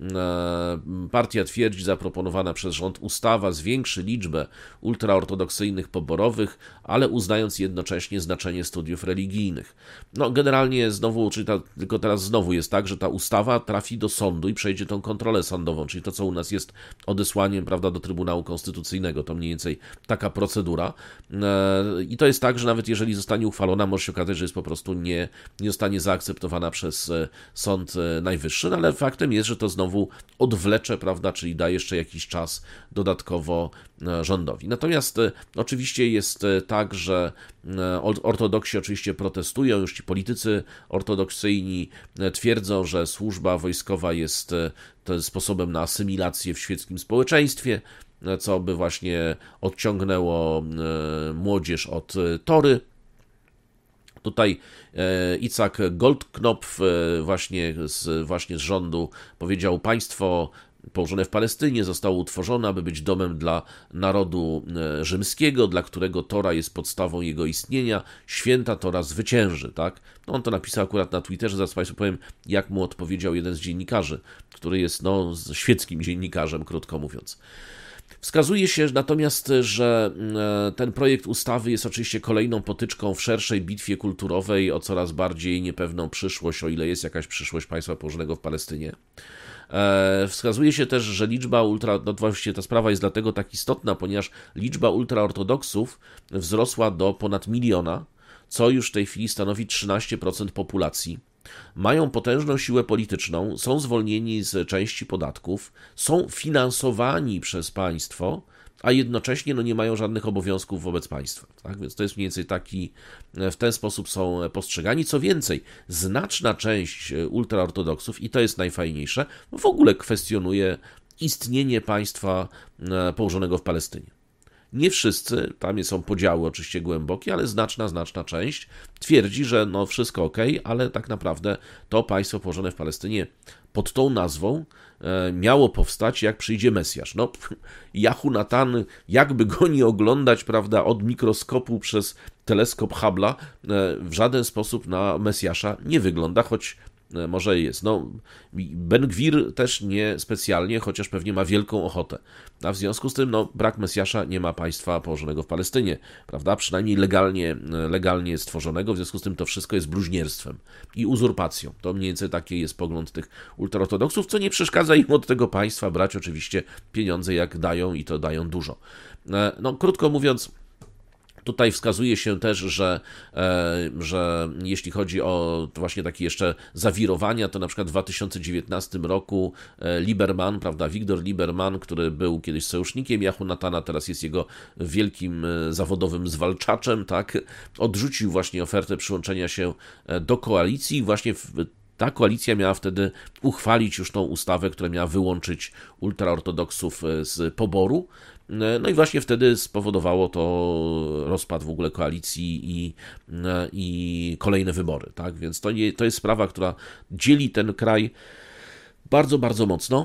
Partia twierdzi, zaproponowana przez rząd ustawa zwiększy liczbę ultraortodoksyjnych poborowych, ale uznając jednocześnie znaczenie studiów religijnych. No generalnie znowu, czyli ta, tylko teraz znowu jest tak, że ta ustawa trafi do sądu i przejdzie tą kontrolę sądową, czyli to, co u nas jest odesłaniem, prawda, do Trybunału Konstytucyjnego, to mniej więcej taka procedura. I to jest tak, że nawet jeżeli zostanie uchwalona, może się okazać, że jest po prostu nie, nie zostanie zaakceptowana przez Sąd Najwyższy, no ale faktem jest, że to znowu odwlecze, prawda, czyli da jeszcze jakiś czas dodatkowo rządowi. Natomiast oczywiście jest tak, że ortodoksi oczywiście protestują, już ci politycy ortodoksyjni twierdzą, że służba wojskowa jest sposobem na asymilację w świeckim społeczeństwie, co by właśnie odciągnęło młodzież od Tory. Tutaj Itzhak Goldknopf właśnie z, właśnie z rządu powiedział: państwo położone w Palestynie zostało utworzone, aby być domem dla narodu rzymskiego, dla którego Tora jest podstawą jego istnienia. Święta Tora zwycięży, tak? No on to napisał akurat na Twitterze, zaraz Państwu powiem, jak mu odpowiedział jeden z dziennikarzy, który jest no świeckim dziennikarzem, krótko mówiąc. Wskazuje się natomiast, że ten projekt ustawy jest oczywiście kolejną potyczką w szerszej bitwie kulturowej o coraz bardziej niepewną przyszłość, o ile jest jakaś przyszłość państwa położonego w Palestynie. Wskazuje się też, że liczba ultra... No właściwie ta sprawa jest dlatego tak istotna, ponieważ liczba ultraortodoksów wzrosła do ponad miliona, co już w tej chwili stanowi trzynaście procent populacji. Mają potężną siłę polityczną, są zwolnieni z części podatków, są finansowani przez państwo, a jednocześnie no, nie mają żadnych obowiązków wobec państwa. Tak? Więc to jest mniej więcej taki, w ten sposób są postrzegani. Co więcej, znaczna część ultraortodoksów, i to jest najfajniejsze, w ogóle kwestionuje istnienie państwa położonego w Palestynie. Nie wszyscy, tam są podziały oczywiście głębokie, ale znaczna, znaczna część twierdzi, że no wszystko ok, ale tak naprawdę to państwo położone w Palestynie pod tą nazwą miało powstać, jak przyjdzie Mesjasz. No, Jehonatan, jakby go nie oglądać, prawda, od mikroskopu przez teleskop Hubble'a, w żaden sposób na Mesjasza nie wygląda, choć może jest. No, Ben Gwir też nie specjalnie, chociaż pewnie ma wielką ochotę. A w związku z tym, no, brak Mesjasza, nie ma państwa położonego w Palestynie, prawda? Przynajmniej legalnie, legalnie stworzonego, w związku z tym to wszystko jest bluźnierstwem i uzurpacją. To mniej więcej taki jest pogląd tych ultraortodoksów, co nie przeszkadza im od tego państwa brać oczywiście pieniądze, jak dają, i to dają dużo. No, krótko mówiąc, tutaj wskazuje się też, że, że jeśli chodzi o właśnie takie jeszcze zawirowania, to na przykład w dwa tysiące dziewiętnastym roku Lieberman, prawda, Wiktor Lieberman, który był kiedyś sojusznikiem Jehonatana, teraz jest jego wielkim zawodowym zwalczaczem, tak, odrzucił właśnie ofertę przyłączenia się do koalicji. Właśnie w ta koalicja miała wtedy uchwalić już tą ustawę, która miała wyłączyć ultraortodoksów z poboru. No i właśnie wtedy spowodowało to rozpad w ogóle koalicji i, i kolejne wybory. Tak? Więc to, nie, to jest sprawa, która dzieli ten kraj bardzo, bardzo mocno.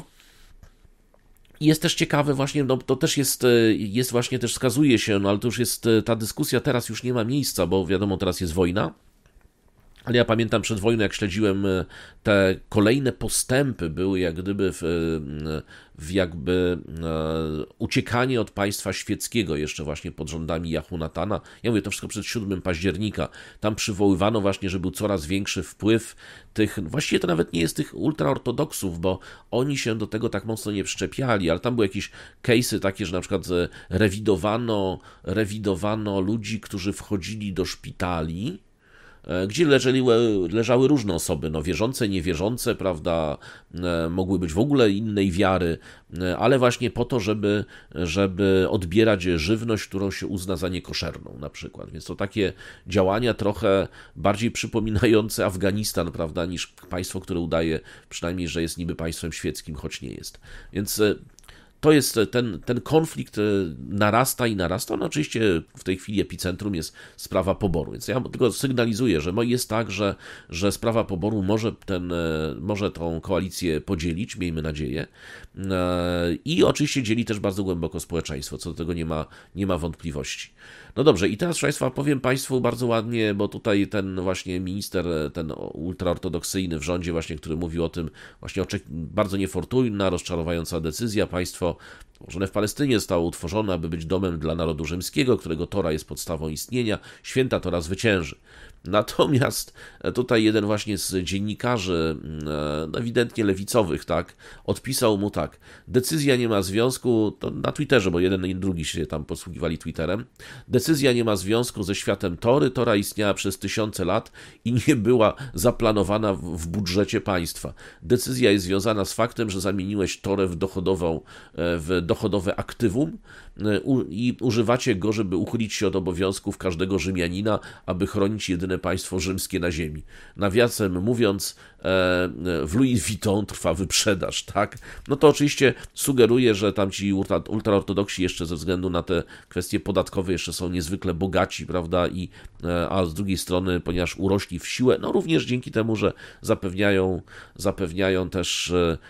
Jest też ciekawe właśnie, no to też jest, jest właśnie, też wskazuje się, no ale to już jest, ta dyskusja teraz już nie ma miejsca, bo wiadomo, teraz jest wojna. Ale ja pamiętam przed wojną, jak śledziłem te kolejne postępy, były jak gdyby w, w jakby uciekanie od państwa świeckiego jeszcze właśnie pod rządami Jehonatana. Ja mówię to wszystko przed siódmego października. Tam przywoływano właśnie, że był coraz większy wpływ tych, właściwie to nawet nie jest tych ultraortodoksów, bo oni się do tego tak mocno nie przyczepiali, ale tam były jakieś case'y takie, że na przykład rewidowano, rewidowano ludzi, którzy wchodzili do szpitali, gdzie leżeli, leżały różne osoby, no wierzące, niewierzące, prawda, mogły być w ogóle innej wiary, ale właśnie po to, żeby, żeby odbierać żywność, którą się uzna za niekoszerną na przykład. Więc to takie działania trochę bardziej przypominające Afganistan, prawda, niż państwo, które udaje przynajmniej, że jest niby państwem świeckim, choć nie jest. Więc to jest ten, ten konflikt narasta i narasta. No oczywiście w tej chwili epicentrum jest sprawa poboru, więc ja tylko sygnalizuję, że jest tak, że, że sprawa poboru może, ten, może tą koalicję podzielić, miejmy nadzieję, i oczywiście dzieli też bardzo głęboko społeczeństwo, co do tego nie ma, nie ma wątpliwości. No dobrze, i teraz, proszę Państwa, powiem Państwu bardzo ładnie, bo tutaj ten właśnie minister, ten ultraortodoksyjny w rządzie właśnie, który mówił o tym, właśnie bardzo niefortunna, rozczarowająca decyzja, państwo położone w Palestynie zostało utworzone, aby być domem dla narodu rzymskiego, którego Tora jest podstawą istnienia, święta Tora zwycięży. Natomiast tutaj jeden właśnie z dziennikarzy, ewidentnie lewicowych, tak, odpisał mu tak: decyzja nie ma związku, to na Twitterze, bo jeden i drugi się tam posługiwali Twitterem, decyzja nie ma związku ze światem Tory, Tora istniała przez tysiące lat i nie była zaplanowana w budżecie państwa. Decyzja jest związana z faktem, że zamieniłeś Torę w dochodową, w dochodowe aktywum i używacie go, żeby uchylić się od obowiązków każdego Rzymianina, aby chronić jedyne państwo rzymskie na ziemi. Nawiasem mówiąc, w Louis Vuitton trwa wyprzedaż, tak? No to oczywiście sugeruje, że tam ci ultraortodoksi jeszcze ze względu na te kwestie podatkowe jeszcze są niezwykle bogaci, prawda? I, a z drugiej strony, ponieważ urośli w siłę, no również dzięki temu, że zapewniają, zapewniają też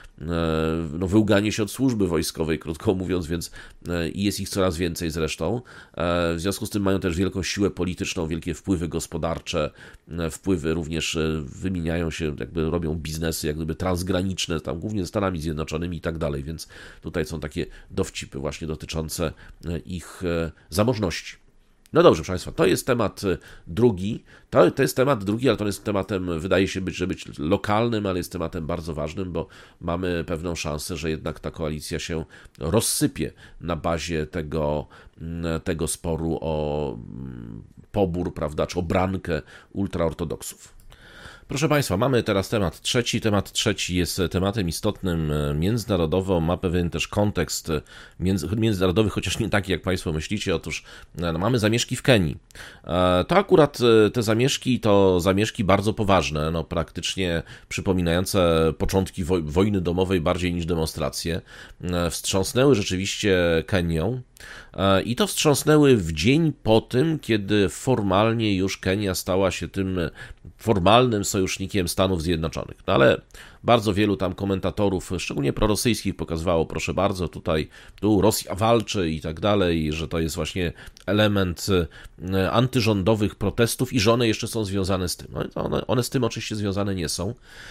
no, wyłganie się od służby wojskowej, krótko mówiąc, więc i jest ich coraz więcej zresztą. W związku z tym mają też wielką siłę polityczną, wielkie wpływy gospodarcze, wpływy również wymieniają się, jakby robią biznesy jak gdyby transgraniczne, tam głównie ze Stanami Zjednoczonymi i tak dalej, więc tutaj są takie dowcipy właśnie dotyczące ich zamożności. No dobrze, proszę Państwa, to jest temat drugi, to, to jest temat drugi, ale to jest tematem, wydaje się być, że być lokalnym, ale jest tematem bardzo ważnym, bo mamy pewną szansę, że jednak ta koalicja się rozsypie na bazie tego, tego sporu o pobór, prawda, czy o brankę ultraortodoksów. Proszę Państwa, mamy teraz temat trzeci. Temat trzeci jest tematem istotnym międzynarodowo, ma pewien też kontekst międzynarodowy, chociaż nie taki, jak Państwo myślicie. Otóż no, mamy zamieszki w Kenii. To akurat te zamieszki to zamieszki bardzo poważne, no, praktycznie przypominające początki woj- wojny domowej bardziej niż demonstracje. Wstrząsnęły rzeczywiście Kenią. I to wstrząsnęły w dzień po tym, kiedy formalnie już Kenia stała się tym formalnym sojusznikiem Stanów Zjednoczonych. No ale bardzo wielu tam komentatorów, szczególnie prorosyjskich, pokazywało, proszę bardzo, tutaj tu Rosja walczy i tak dalej, że to jest właśnie element antyrządowych protestów i że one jeszcze są związane z tym. No, one, one z tym oczywiście związane nie są.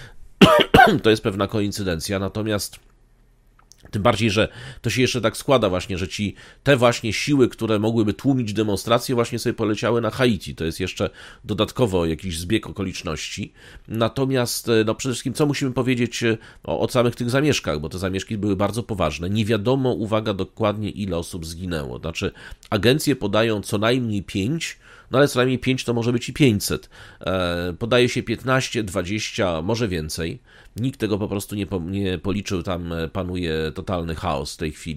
To jest pewna koincydencja, natomiast tym bardziej, że to się jeszcze tak składa właśnie, że ci te właśnie siły, które mogłyby tłumić demonstracje, właśnie sobie poleciały na Haiti. To jest jeszcze dodatkowo jakiś zbieg okoliczności. Natomiast no przede wszystkim, co musimy powiedzieć o, o samych tych zamieszkach, bo te zamieszki były bardzo poważne. Nie wiadomo, uwaga, dokładnie ile osób zginęło. Znaczy, agencje podają co najmniej pięć, no ale co najmniej pięć to może być i pięćset. E, podaje się piętnaście, dwadzieścia, może więcej. Nikt tego po prostu nie, po, nie policzył, tam panuje totalny chaos w tej chwili.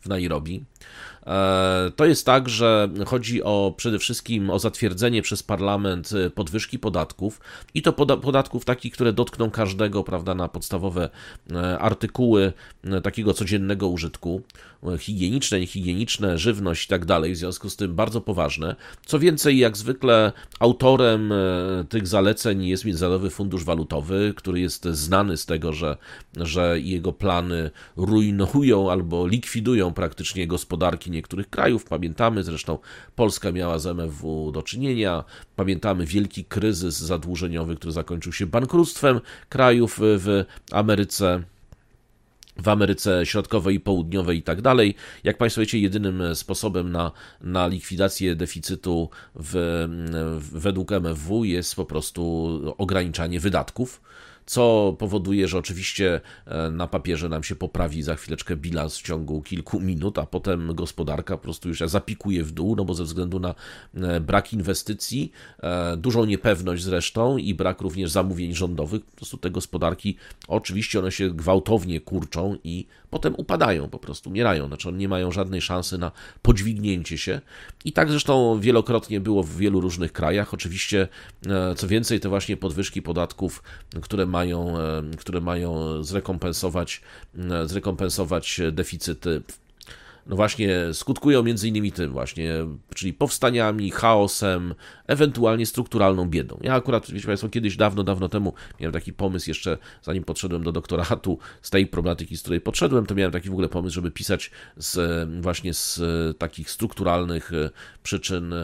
w Nairobi. To jest tak, że chodzi o przede wszystkim o zatwierdzenie przez parlament podwyżki podatków i to podatków takich, które dotkną każdego, prawda, na podstawowe artykuły takiego codziennego użytku, higieniczne, niehigieniczne, żywność i tak dalej, w związku z tym bardzo poważne. Co więcej, jak zwykle autorem tych zaleceń jest Międzynarodowy Fundusz Walutowy, który jest znany z tego, że, że jego plany rujnują albo likwidują praktycznie gospodarki niektórych krajów. Pamiętamy, zresztą Polska miała z M F W do czynienia, pamiętamy wielki kryzys zadłużeniowy, który zakończył się bankructwem krajów w Ameryce, w Ameryce Środkowej i Południowej i tak dalej. Jak Państwo wiecie, jedynym sposobem na, na likwidację deficytu w, według M F W jest po prostu ograniczanie wydatków, co powoduje, że oczywiście na papierze nam się poprawi za chwileczkę bilans w ciągu kilku minut, a potem gospodarka po prostu już zapikuje w dół, no bo ze względu na brak inwestycji, dużą niepewność zresztą i brak również zamówień rządowych, po prostu te gospodarki, oczywiście one się gwałtownie kurczą i potem upadają, po prostu umierają, znaczy one nie mają żadnej szansy na podźwignięcie się. I tak zresztą wielokrotnie było w wielu różnych krajach. Oczywiście, co więcej, te właśnie podwyżki podatków, które mają, które mają zrekompensować, zrekompensować deficyty, no właśnie skutkują między innymi tym właśnie, czyli powstaniami, chaosem, ewentualnie strukturalną biedą. Ja akurat, wiecie Państwo, kiedyś dawno, dawno temu miałem taki pomysł jeszcze, zanim podszedłem do doktoratu, z tej problematyki, z której podszedłem, to miałem taki w ogóle pomysł, żeby pisać z, właśnie z takich strukturalnych przyczyn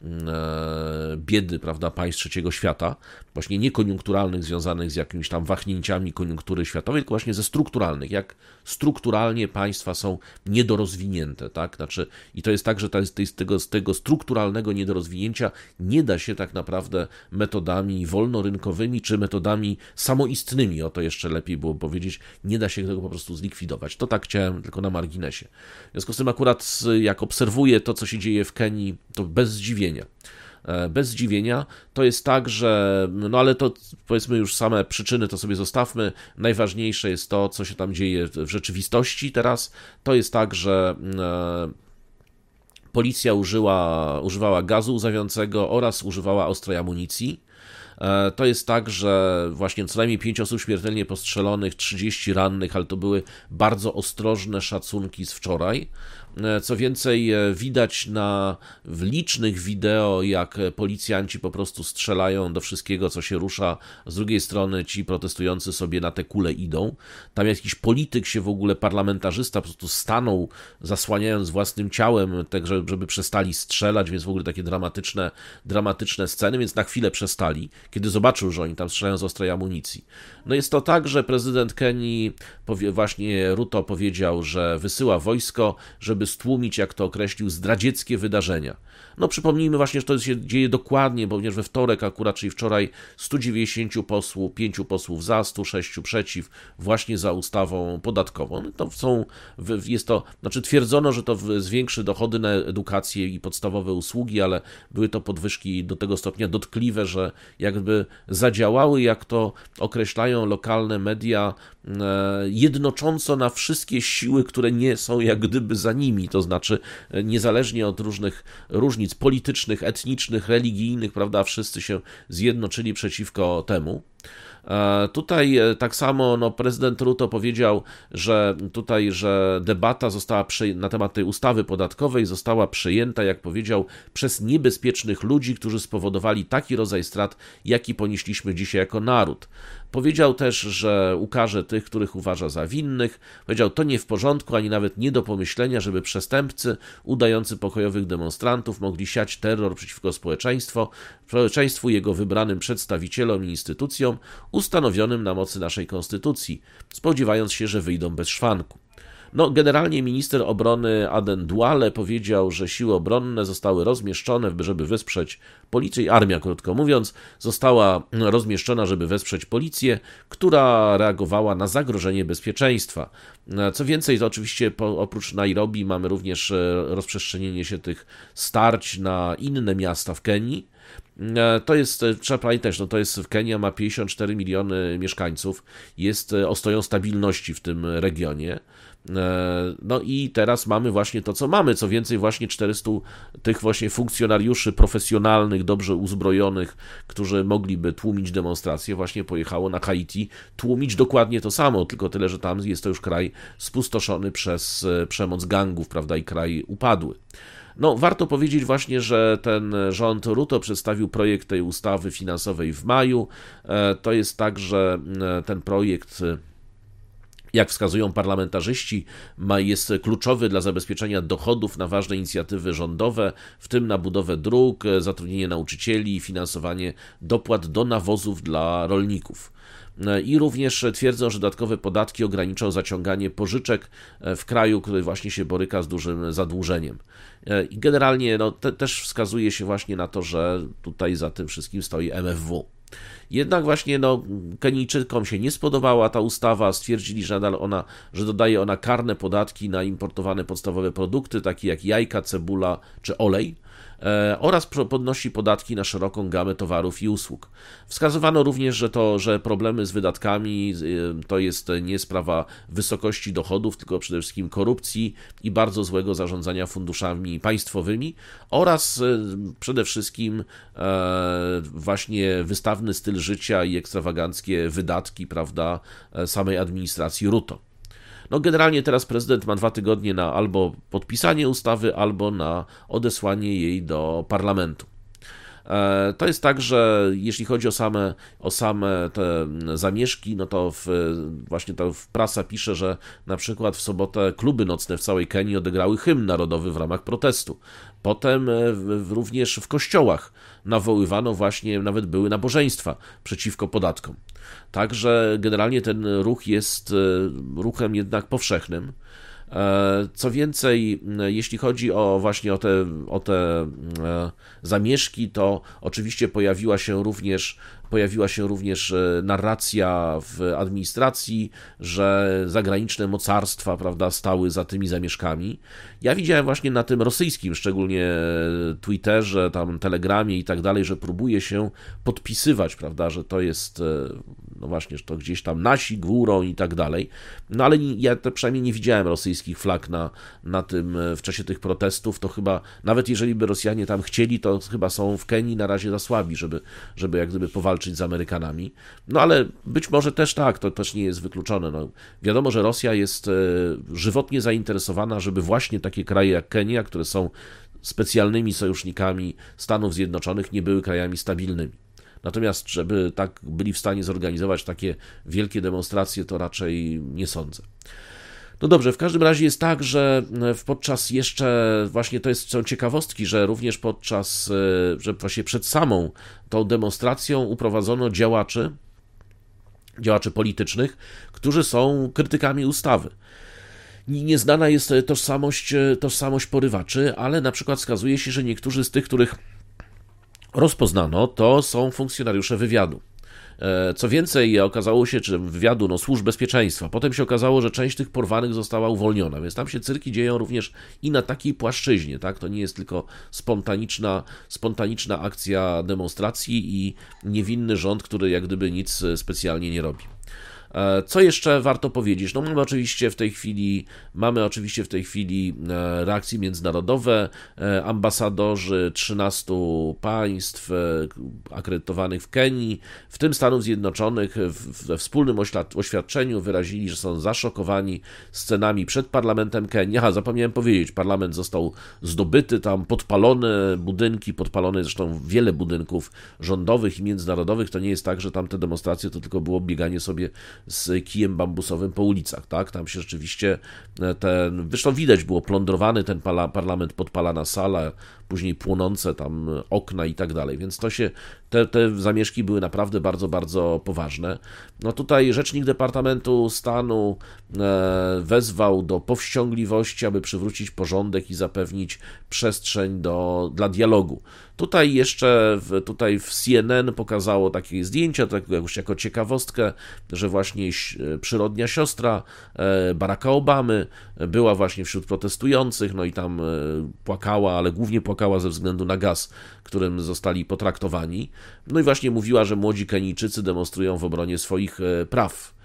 biedy, prawda, państw trzeciego świata, właśnie nie koniunkturalnych, związanych z jakimiś tam wahnięciami koniunktury światowej, tylko właśnie ze strukturalnych, jak strukturalnie państwa są niedorozwinięte, tak, znaczy i to jest tak, że z tego, z tego strukturalnego niedorozwinięcia nie da się tak naprawdę metodami wolnorynkowymi, czy metodami samoistnymi, o to jeszcze lepiej było powiedzieć, nie da się tego po prostu zlikwidować. To tak chciałem tylko na marginesie. W związku z tym akurat jak obserwuję to, co się dzieje w Kenii, to bez zdziwienia. Bez zdziwienia to jest tak, że no ale to powiedzmy już same przyczyny to sobie zostawmy. Najważniejsze jest to, co się tam dzieje w rzeczywistości teraz. To jest tak, że policja użyła, używała gazu łzawiącego oraz używała ostrej amunicji. To jest tak, że właśnie co najmniej pięć osób śmiertelnie postrzelonych, trzydzieści rannych, ale to były bardzo ostrożne szacunki z wczoraj. Co więcej, widać na w licznych wideo, jak policjanci po prostu strzelają do wszystkiego, co się rusza. Z drugiej strony ci protestujący sobie na te kule idą. Tam jakiś polityk się w ogóle, parlamentarzysta po prostu stanął, zasłaniając własnym ciałem, tak żeby, żeby przestali strzelać, więc w ogóle takie dramatyczne, dramatyczne sceny, więc na chwilę przestali, kiedy zobaczył, że oni tam strzelają z ostrej amunicji. No jest to tak, że prezydent Kenii, właśnie Ruto, powiedział, że wysyła wojsko, żeby stłumić, jak to określił, zdradzieckie wydarzenia. No przypomnijmy właśnie, że to się dzieje dokładnie, bo ponieważ we wtorek akurat, czyli wczoraj, sto dziewięćdziesięciu posłów, pięciu posłów za, stu sześciu przeciw, właśnie za ustawą podatkową. No to są, jest to, znaczy twierdzono, że to zwiększy dochody na edukację i podstawowe usługi, ale były to podwyżki do tego stopnia dotkliwe, że jakby zadziałały, jak to określają lokalne media, jednocząco na wszystkie siły, które nie są jak gdyby za nimi, to znaczy niezależnie od różnych różnic politycznych, etnicznych, religijnych, prawda, wszyscy się zjednoczyli przeciwko temu. Tutaj tak samo no, prezydent Ruto powiedział, że tutaj, że debata została przy, na temat tej ustawy podatkowej została przyjęta, jak powiedział, przez niebezpiecznych ludzi, którzy spowodowali taki rodzaj strat, jaki ponieśliśmy dzisiaj jako naród. Powiedział też, że ukarze tych, których uważa za winnych. Powiedział, to nie w porządku, ani nawet nie do pomyślenia, żeby przestępcy udający pokojowych demonstrantów mogli siać terror przeciwko społeczeństwu, społeczeństwu, jego wybranym przedstawicielom i instytucjom ustanowionym na mocy naszej konstytucji, spodziewając się, że wyjdą bez szwanku. No, generalnie minister obrony Aden Duale powiedział, że siły obronne zostały rozmieszczone, żeby wesprzeć policję. Armia, krótko mówiąc, została rozmieszczona, żeby wesprzeć policję, która reagowała na zagrożenie bezpieczeństwa. Co więcej, to oczywiście po, oprócz Nairobi mamy również rozprzestrzenienie się tych starć na inne miasta w Kenii. To jest, trzeba pamiętać, no to jest, Kenia ma pięćdziesiąt cztery miliony mieszkańców, jest ostoją stabilności w tym regionie. No i teraz mamy właśnie to, co mamy, co więcej właśnie czterystu tych właśnie funkcjonariuszy profesjonalnych, dobrze uzbrojonych, którzy mogliby tłumić demonstracje, właśnie pojechało na Haiti tłumić dokładnie to samo, tylko tyle, że tam jest to już kraj spustoszony przez przemoc gangów, prawda, i kraj upadły. No, warto powiedzieć właśnie, że ten rząd Ruto przedstawił projekt tej ustawy finansowej w maju. To jest tak, że ten projekt, jak wskazują parlamentarzyści, ma, jest kluczowy dla zabezpieczenia dochodów na ważne inicjatywy rządowe, w tym na budowę dróg, zatrudnienie nauczycieli i finansowanie dopłat do nawozów dla rolników. I również twierdzą, że dodatkowe podatki ograniczą zaciąganie pożyczek w kraju, który właśnie się boryka z dużym zadłużeniem. I generalnie no, te, też wskazuje się właśnie na to, że tutaj za tym wszystkim stoi M F W. Jednak właśnie no, Kenijczykom się nie spodobała ta ustawa, stwierdzili, że nadal ona, że dodaje ona karne podatki na importowane podstawowe produkty, takie jak jajka, cebula czy olej, oraz podnosi podatki na szeroką gamę towarów i usług. Wskazywano również, że to, że problemy z wydatkami to jest nie sprawa wysokości dochodów, tylko przede wszystkim korupcji i bardzo złego zarządzania funduszami państwowymi oraz przede wszystkim właśnie wystawny styl życia i ekstrawaganckie wydatki, prawda, samej administracji Ruto. No generalnie teraz prezydent ma dwa tygodnie na albo podpisanie ustawy, albo na odesłanie jej do parlamentu. To jest tak, że jeśli chodzi o same, o same te zamieszki, no to w, właśnie to w prasa pisze, że na przykład w sobotę kluby nocne w całej Kenii odegrały hymn narodowy w ramach protestu. Potem również w kościołach nawoływano właśnie, nawet były nabożeństwa przeciwko podatkom. Także generalnie ten ruch jest ruchem jednak powszechnym. Co więcej, jeśli chodzi o właśnie o te, o te zamieszki, to oczywiście pojawiła się również Pojawiła się również narracja w administracji, że zagraniczne mocarstwa, prawda, stały za tymi zamieszkami. Ja widziałem właśnie na tym rosyjskim, szczególnie Twitterze, tam Telegramie i tak dalej, że próbuje się podpisywać, prawda, że to jest, no właśnie, że to gdzieś tam nasi górą i tak dalej. No ale ja to przynajmniej nie widziałem rosyjskich flag na, na tym w czasie tych protestów. To chyba, nawet jeżeli by Rosjanie tam chcieli, to chyba są w Kenii na razie za słabi, żeby, żeby jak gdyby powalczyć z Amerykanami. No ale być może też tak, to też nie jest wykluczone. No, wiadomo, że Rosja jest żywotnie zainteresowana, żeby właśnie takie kraje jak Kenia, które są specjalnymi sojusznikami Stanów Zjednoczonych, nie były krajami stabilnymi. Natomiast, żeby tak byli w stanie zorganizować takie wielkie demonstracje, to raczej nie sądzę. No dobrze, w każdym razie jest tak, że podczas jeszcze, właśnie to jest, są ciekawostki, że również podczas, że właśnie przed samą tą demonstracją uprowadzono działaczy, działaczy politycznych, którzy są krytykami ustawy. Nieznana jest tożsamość, tożsamość porywaczy, ale na przykład wskazuje się, że niektórzy z tych, których rozpoznano, to są funkcjonariusze wywiadu. Co więcej, okazało się, czy wywiadu, no służb bezpieczeństwa. Potem się okazało, że część tych porwanych została uwolniona, więc tam się cyrki dzieją również i na takiej płaszczyźnie, tak? To nie jest tylko spontaniczna, spontaniczna akcja demonstracji i niewinny rząd, który jak gdyby nic specjalnie nie robi. Co jeszcze warto powiedzieć? No mamy oczywiście w tej chwili, mamy oczywiście w tej chwili reakcje międzynarodowe, ambasadorzy trzynastu państw akredytowanych w Kenii, w tym Stanów Zjednoczonych, we wspólnym oświadczeniu wyrazili, że są zaszokowani scenami przed parlamentem Kenii. Aha, zapomniałem powiedzieć, parlament został zdobyty, tam podpalone budynki, podpalone zresztą wiele budynków rządowych i międzynarodowych. To nie jest tak, że tam te demonstracje to tylko było bieganie sobie z kijem bambusowym po ulicach, tak? Tam się rzeczywiście ten, zresztą widać było plądrowany ten parlament, podpalana sala, później płonące tam okna i tak dalej, więc to się, te, te zamieszki były naprawdę bardzo, bardzo poważne. No tutaj rzecznik Departamentu Stanu wezwał do powściągliwości, aby przywrócić porządek i zapewnić przestrzeń do, dla dialogu. Tutaj jeszcze, w, tutaj w C N N pokazało takie zdjęcia, tak już jako ciekawostkę, że właśnie przyrodnia siostra Baracka Obamy była właśnie wśród protestujących, no i tam płakała, ale głównie płakała zapłakała ze względu na gaz, którym zostali potraktowani. No i właśnie mówiła, że młodzi Kenijczycy demonstrują w obronie swoich praw.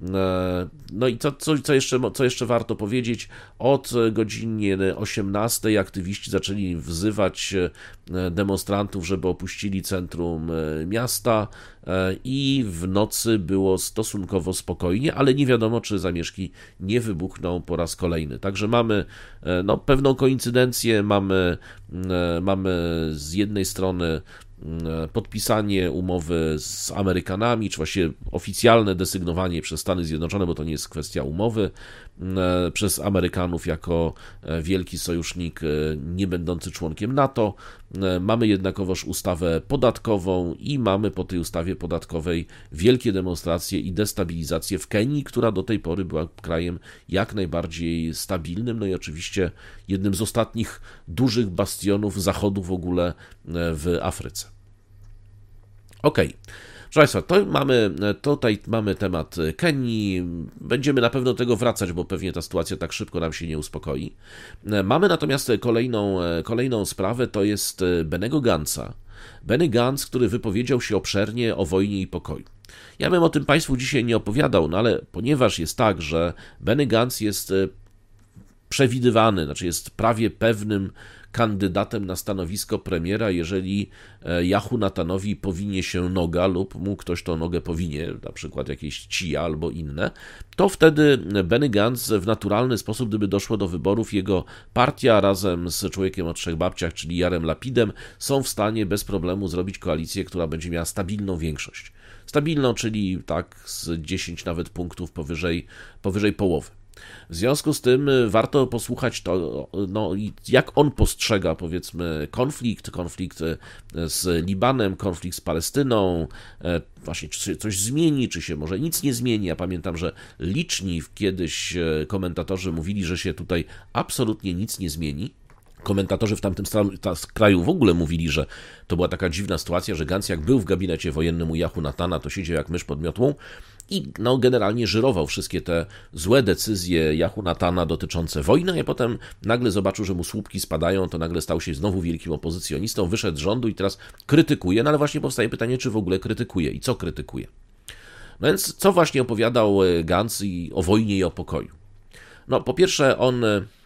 No i co, co, co, jeszcze, co jeszcze warto powiedzieć? Od godziny osiemnastej aktywiści zaczęli wzywać demonstrantów, żeby opuścili centrum miasta i w nocy było stosunkowo spokojnie, ale nie wiadomo, czy zamieszki nie wybuchną po raz kolejny. Także mamy no, pewną koincydencję, mamy, mamy z jednej strony podpisanie umowy z Amerykanami, czy właściwie oficjalne desygnowanie przez Stany Zjednoczone, bo to nie jest kwestia umowy, przez Amerykanów jako wielki sojusznik nie będący członkiem NATO. Mamy jednakowoż ustawę podatkową i mamy po tej ustawie podatkowej wielkie demonstracje i destabilizację w Kenii, która do tej pory była krajem jak najbardziej stabilnym, no i oczywiście jednym z ostatnich dużych bastionów Zachodu w ogóle w Afryce. Okej. Okay. Proszę Państwa, to mamy, tutaj mamy temat Kenii, będziemy na pewno do tego wracać, bo pewnie ta sytuacja tak szybko nam się nie uspokoi. Mamy natomiast kolejną, kolejną sprawę, to jest Bennego Gantza. Benny Gantz, który wypowiedział się obszernie o wojnie i pokoju. Ja bym o tym Państwu dzisiaj nie opowiadał, no ale ponieważ jest tak, że Benny Gantz jest przewidywany, znaczy jest prawie pewnym kandydatem na stanowisko premiera, jeżeli Yahu Natanowi powinie się noga lub mu ktoś tą nogę powinie, na przykład jakieś cija albo inne, to wtedy Benny Gantz w naturalny sposób, gdyby doszło do wyborów, jego partia razem z człowiekiem o trzech babciach, czyli Jarem Lapidem, są w stanie bez problemu zrobić koalicję, która będzie miała stabilną większość. Stabilną, czyli tak z dziesięć nawet punktów powyżej, powyżej połowy. W związku z tym warto posłuchać to, no, jak on postrzega, powiedzmy, konflikt, konflikt z Libanem, konflikt z Palestyną, właśnie czy się coś zmieni, czy się może nic nie zmieni. Ja pamiętam, że liczni kiedyś komentatorzy mówili, że się tutaj absolutnie nic nie zmieni. Komentatorzy w tamtym kraju w ogóle mówili, że to była taka dziwna sytuacja, że Gantz jak był w gabinecie wojennym u Yahu Natana, to siedział jak mysz pod miotłą i no, generalnie żyrował wszystkie te złe decyzje Yahu Natana dotyczące wojny, a potem nagle zobaczył, że mu słupki spadają, to nagle stał się znowu wielkim opozycjonistą, wyszedł z rządu i teraz krytykuje, no ale właśnie powstaje pytanie, czy w ogóle krytykuje i co krytykuje. No więc co właśnie opowiadał Gantz i o wojnie i o pokoju? No po pierwsze on...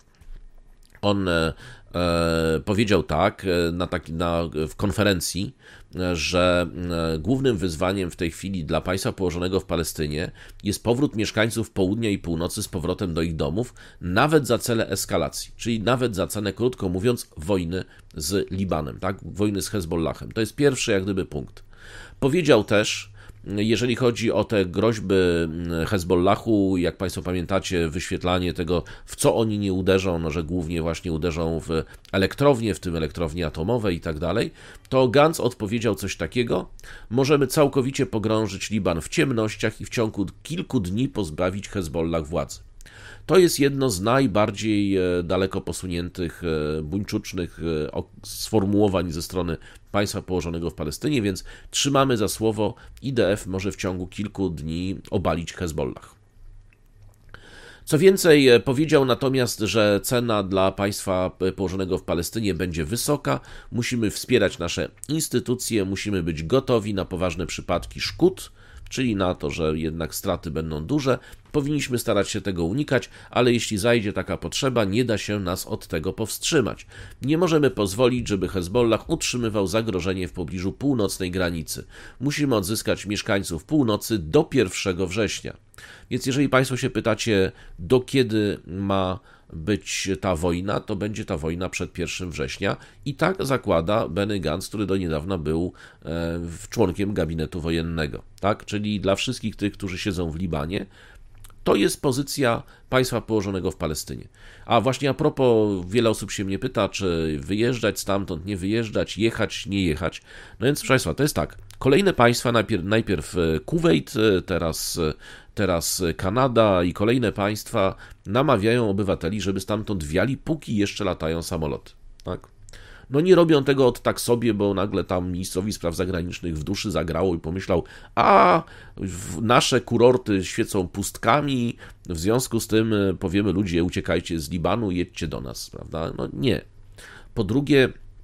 On e, powiedział tak na taki, na, w konferencji, że głównym wyzwaniem w tej chwili dla państwa położonego w Palestynie jest powrót mieszkańców południa i północy z powrotem do ich domów, nawet za celę eskalacji, czyli nawet za cenę, krótko mówiąc, wojny z Libanem, tak? Wojny z Hezbollahem. To jest pierwszy jak gdyby punkt. Powiedział też, jeżeli chodzi o te groźby Hezbollahu, jak Państwo pamiętacie, wyświetlanie tego, w co oni nie uderzą, no, że głównie właśnie uderzą w elektrownie, w tym elektrownie atomowe i tak dalej, to Gantz odpowiedział coś takiego: możemy całkowicie pogrążyć Liban w ciemnościach i w ciągu kilku dni pozbawić Hezbollah władzy. To jest jedno z najbardziej daleko posuniętych, buńczucznych sformułowań ze strony państwa położonego w Palestynie, więc trzymamy za słowo, I D F może w ciągu kilku dni obalić Hezbollah. Co więcej, powiedział natomiast, że cena dla państwa położonego w Palestynie będzie wysoka, musimy wspierać nasze instytucje, musimy być gotowi na poważne przypadki szkód, czyli na to, że jednak straty będą duże. Powinniśmy starać się tego unikać, ale jeśli zajdzie taka potrzeba, nie da się nas od tego powstrzymać. Nie możemy pozwolić, żeby Hezbollah utrzymywał zagrożenie w pobliżu północnej granicy. Musimy odzyskać mieszkańców północy do pierwszego września. Więc jeżeli Państwo się pytacie, do kiedy ma być ta wojna, to będzie ta wojna przed pierwszego września i tak zakłada Benny Gantz, który do niedawna był e, członkiem gabinetu wojennego. Tak? Czyli dla wszystkich tych, którzy siedzą w Libanie, to jest pozycja państwa położonego w Palestynie. A właśnie a propos, wiele osób się mnie pyta, czy wyjeżdżać stamtąd, nie wyjeżdżać, jechać, nie jechać. No więc, proszę Państwa, to jest tak. Kolejne państwa, najpierw, najpierw Kuwejt, teraz, teraz Kanada i kolejne państwa namawiają obywateli, żeby stamtąd wiali, póki jeszcze latają samoloty. Tak? No nie robią tego od tak sobie, bo nagle tam ministrowi spraw zagranicznych w duszy zagrało i pomyślał, a nasze kurorty świecą pustkami, w związku z tym powiemy ludzie, uciekajcie z Libanu, jedźcie do nas, prawda? No nie. Po drugie,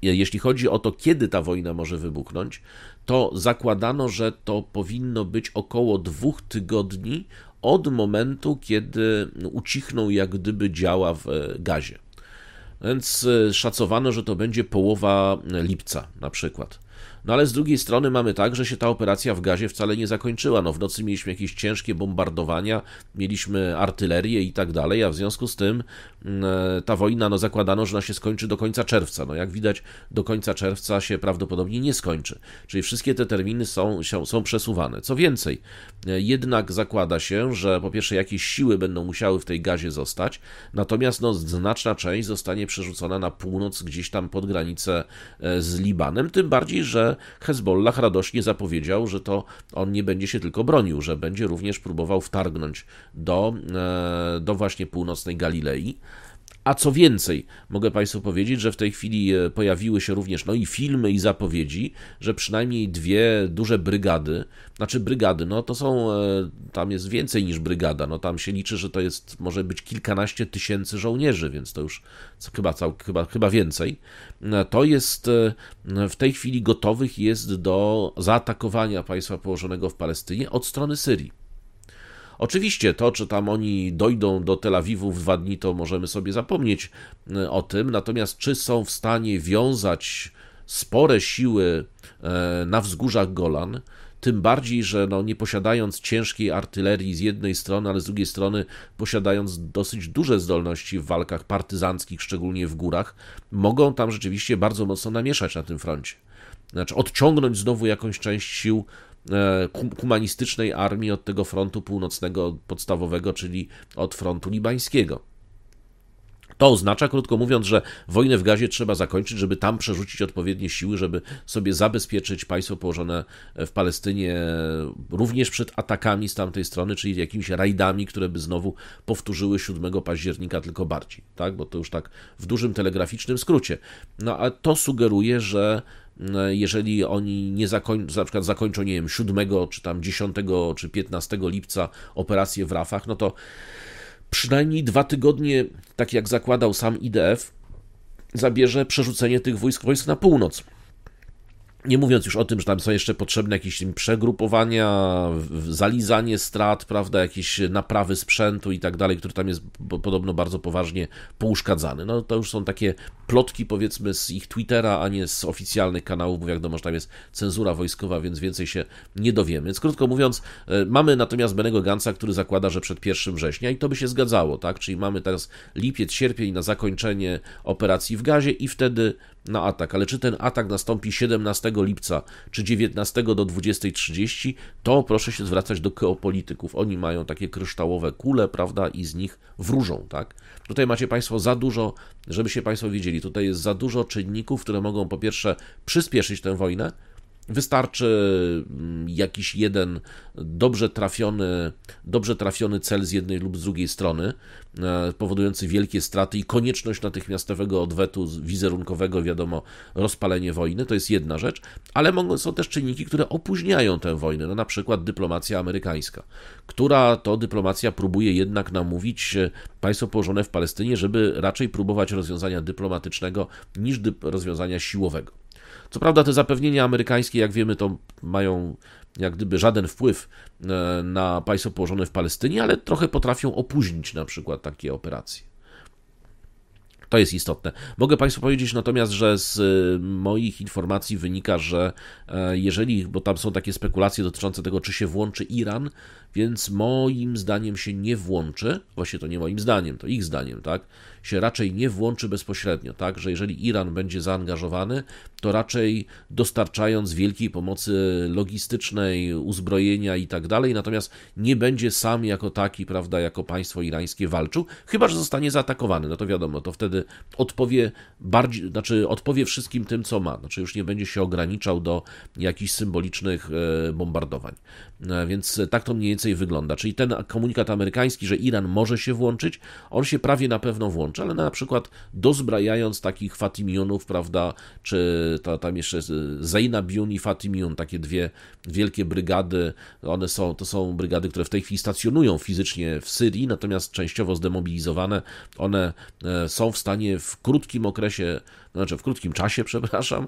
jeśli chodzi o to, kiedy ta wojna może wybuchnąć, to zakładano, że to powinno być około dwóch tygodni od momentu, kiedy ucichną jak gdyby działa w Gazie. Więc szacowano, że to będzie połowa lipca na przykład. No ale z drugiej strony mamy tak, że się ta operacja w Gazie wcale nie zakończyła. No w nocy mieliśmy jakieś ciężkie bombardowania, mieliśmy artylerię i tak dalej, a w związku z tym ta wojna, no zakładano, że ona się skończy do końca czerwca. No jak widać, do końca czerwca się prawdopodobnie nie skończy. Czyli wszystkie te terminy są, są, są przesuwane. Co więcej, jednak zakłada się, że po pierwsze jakieś siły będą musiały w tej Gazie zostać, natomiast no, znaczna część zostanie przerzucona na północ, gdzieś tam pod granicę z Libanem, tym bardziej, że Hezbollah radośnie zapowiedział, że to on nie będzie się tylko bronił, że będzie również próbował wtargnąć do, do właśnie północnej Galilei. A co więcej, mogę Państwu powiedzieć, że w tej chwili pojawiły się również no i filmy i zapowiedzi, że przynajmniej dwie duże brygady, znaczy brygady, no to są, tam jest więcej niż brygada, no tam się liczy, że to jest, może być kilkanaście tysięcy żołnierzy, więc to już chyba, chyba, chyba więcej. To jest w tej chwili gotowych jest do zaatakowania państwa położonego w Palestynie od strony Syrii. Oczywiście to, czy tam oni dojdą do Tel Awiwu w dwa dni, to możemy sobie zapomnieć o tym, natomiast czy są w stanie wiązać spore siły na wzgórzach Golan, tym bardziej, że no nie posiadając ciężkiej artylerii z jednej strony, ale z drugiej strony posiadając dosyć duże zdolności w walkach partyzanckich, szczególnie w górach, mogą tam rzeczywiście bardzo mocno namieszać na tym froncie. Znaczy odciągnąć znowu jakąś część sił humanistycznej armii od tego frontu północnego podstawowego, czyli od frontu libańskiego. To oznacza, krótko mówiąc, że wojnę w Gazie trzeba zakończyć, żeby tam przerzucić odpowiednie siły, żeby sobie zabezpieczyć państwo położone w Palestynie również przed atakami z tamtej strony, czyli jakimiś rajdami, które by znowu powtórzyły siódmego października, tylko bardziej, tak? Bo to już tak w dużym telegraficznym skrócie. No a to sugeruje, że jeżeli oni nie zakończą, na przykład zakończą, nie wiem, siódmego, czy tam dziesiątego, czy piętnastego lipca operację w Rafah, no to przynajmniej dwa tygodnie, tak jak zakładał sam I D F, zabierze przerzucenie tych wojsk, wojsk na północ. Nie mówiąc już o tym, że tam są jeszcze potrzebne jakieś przegrupowania, zalizanie strat, prawda, jakieś naprawy sprzętu i tak dalej, który tam jest podobno bardzo poważnie pouszkadzany. No to już są takie plotki, powiedzmy, z ich Twittera, a nie z oficjalnych kanałów, bo wiadomo, że tam jest cenzura wojskowa, więc więcej się nie dowiemy. Więc krótko mówiąc, mamy natomiast Bennego Gantza, który zakłada, że przed pierwszego września i to by się zgadzało, tak? Czyli mamy teraz lipiec, sierpień na zakończenie operacji w Gazie i wtedy na atak, ale czy ten atak nastąpi siedemnastego lipca, czy dziewiętnastego do dwudziestej trzydzieści, to proszę się zwracać do geopolityków. Oni mają takie kryształowe kule, prawda, i z nich wróżą, tak? Tutaj macie Państwo za dużo, żebyście Państwo wiedzieli, tutaj jest za dużo czynników, które mogą po pierwsze przyspieszyć tę wojnę. Wystarczy jakiś jeden dobrze trafiony, dobrze trafiony cel z jednej lub z drugiej strony, powodujący wielkie straty i konieczność natychmiastowego odwetu wizerunkowego, wiadomo, rozpalenie wojny, to jest jedna rzecz, ale mogą, są też czynniki, które opóźniają tę wojnę, no na przykład dyplomacja amerykańska, która to dyplomacja próbuje jednak namówić państwo położone w Palestynie, żeby raczej próbować rozwiązania dyplomatycznego niż dyp- rozwiązania siłowego. Co prawda te zapewnienia amerykańskie, jak wiemy, to mają jak gdyby żaden wpływ na państwo położone w Palestynie, ale trochę potrafią opóźnić na przykład takie operacje. To jest istotne. Mogę Państwu powiedzieć natomiast, że z moich informacji wynika, że jeżeli, bo tam są takie spekulacje dotyczące tego, czy się włączy Iran, więc moim zdaniem się nie włączy, właśnie to nie moim zdaniem, to ich zdaniem, tak, się raczej nie włączy bezpośrednio, tak, że jeżeli Iran będzie zaangażowany, to raczej dostarczając wielkiej pomocy logistycznej, uzbrojenia i tak dalej, natomiast nie będzie sam jako taki, prawda, jako państwo irańskie walczył, chyba że zostanie zaatakowany, no to wiadomo, to wtedy odpowie bardziej, znaczy odpowie wszystkim tym, co ma, znaczy już nie będzie się ograniczał do jakichś symbolicznych bombardowań, więc tak to mniej więcej wygląda, czyli ten komunikat amerykański, że Iran może się włączyć, on się prawie na pewno włączy. kończy, ale na przykład dozbrajając takich Fatimionów, prawda, czy to, tam jeszcze Zeinabiyun i Fatimiyun, takie dwie wielkie brygady, one są, to są brygady, które w tej chwili stacjonują fizycznie w Syrii, natomiast częściowo zdemobilizowane, one są w stanie w krótkim okresie, znaczy w krótkim czasie, przepraszam,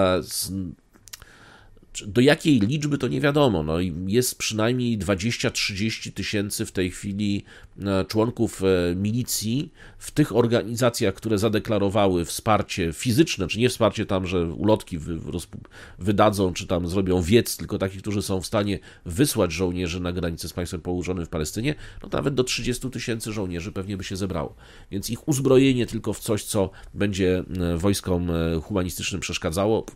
do jakiej liczby to nie wiadomo. No, jest przynajmniej dwadzieścia trzydzieści tysięcy w tej chwili członków milicji w tych organizacjach, które zadeklarowały wsparcie fizyczne, czy nie wsparcie tam, że ulotki wydadzą, czy tam zrobią wiec, tylko takich, którzy są w stanie wysłać żołnierzy na granicę z państwem położonym w Palestynie, no to nawet do trzydziestu tysięcy żołnierzy pewnie by się zebrało. Więc ich uzbrojenie tylko w coś, co będzie wojskom humanistycznym przeszkadzało,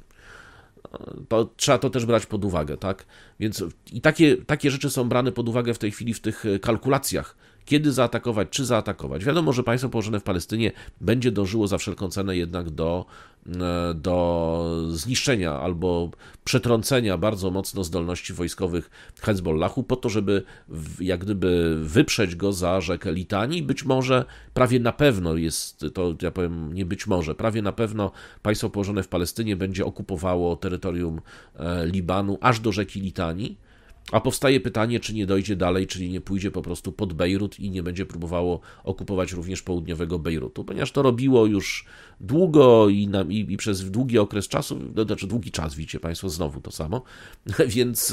to trzeba to też brać pod uwagę, tak? Więc i takie, takie rzeczy są brane pod uwagę w tej chwili w tych kalkulacjach. Kiedy zaatakować, czy zaatakować. Wiadomo, że państwo położone w Palestynie będzie dążyło za wszelką cenę jednak do, do zniszczenia albo przetrącenia bardzo mocno zdolności wojskowych Hezbollahu po to, żeby jak gdyby wyprzeć go za rzekę Litanii. Być może, prawie na pewno jest, to ja powiem nie być może, prawie na pewno państwo położone w Palestynie będzie okupowało terytorium Libanu aż do rzeki Litanii. A powstaje pytanie, czy nie dojdzie dalej, czyli nie pójdzie po prostu pod Bejrut i nie będzie próbowało okupować również południowego Bejrutu, ponieważ to robiło już długo i, na, i, i przez długi okres czasu, no, znaczy długi czas, widzicie Państwo, znowu to samo, więc,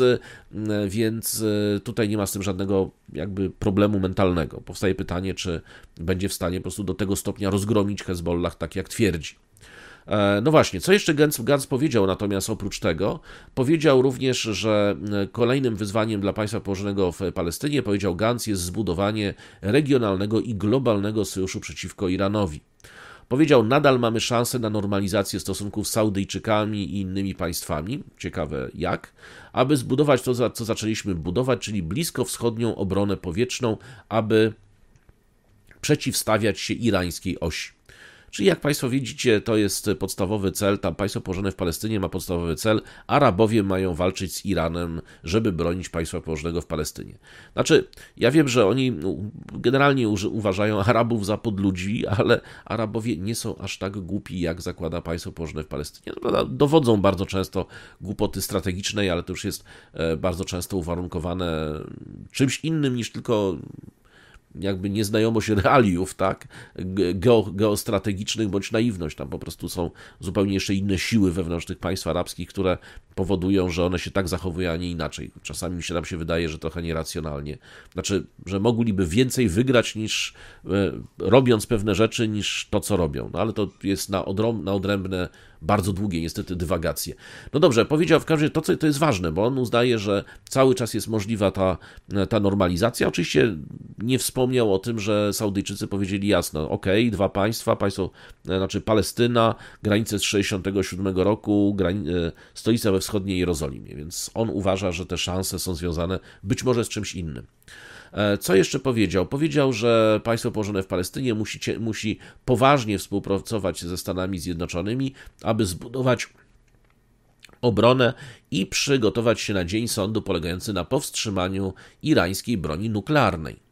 więc tutaj nie ma z tym żadnego jakby problemu mentalnego. Powstaje pytanie, czy będzie w stanie po prostu do tego stopnia rozgromić Hezbollah, tak jak twierdzi. No właśnie, co jeszcze Gantz, Gantz powiedział natomiast oprócz tego? Powiedział również, że kolejnym wyzwaniem dla państwa położonego w Palestynie, powiedział Gantz, jest zbudowanie regionalnego i globalnego sojuszu przeciwko Iranowi. Powiedział, nadal mamy szansę na normalizację stosunków z Saudyjczykami i innymi państwami, ciekawe jak, aby zbudować to, co zaczęliśmy budować, czyli bliskowschodnią obronę powietrzną, aby przeciwstawiać się irańskiej osi. Czyli jak Państwo widzicie, to jest podstawowy cel, tam państwo położone w Palestynie ma podstawowy cel, Arabowie mają walczyć z Iranem, żeby bronić państwa położonego w Palestynie. Znaczy, ja wiem, że oni generalnie uważają Arabów za podludzi, ale Arabowie nie są aż tak głupi, jak zakłada państwo położone w Palestynie. No, dowodzą bardzo często głupoty strategicznej, ale to już jest bardzo często uwarunkowane czymś innym niż tylko jakby nieznajomość realiów, tak, Geo, geostrategicznych, bądź naiwność. Tam po prostu są zupełnie jeszcze inne siły wewnątrz tych państw arabskich, które powodują, że one się tak zachowują, a nie inaczej. Czasami mi się nam się wydaje, że trochę nieracjonalnie. Znaczy, że mogliby więcej wygrać niż robiąc pewne rzeczy, niż to, co robią. No ale to jest na, odrą, na odrębne, bardzo długie niestety dywagacje. No dobrze, powiedział w każdym razie to, co to jest ważne, bo on uznaje, że cały czas jest możliwa ta, ta normalizacja. Oczywiście nie wspomniał o tym, że Saudyjczycy powiedzieli jasno, ok, dwa państwa, państwo, znaczy Palestyna, granice z sześćdziesiątego siódmego roku, grani, stolica we wschodniej Jerozolimie, więc on uważa, że te szanse są związane być może z czymś innym. Co jeszcze powiedział? Powiedział, że państwo położone w Palestynie musi, musi poważnie współpracować ze Stanami Zjednoczonymi, aby zbudować obronę i przygotować się na dzień sądu polegający na powstrzymaniu irańskiej broni nuklearnej.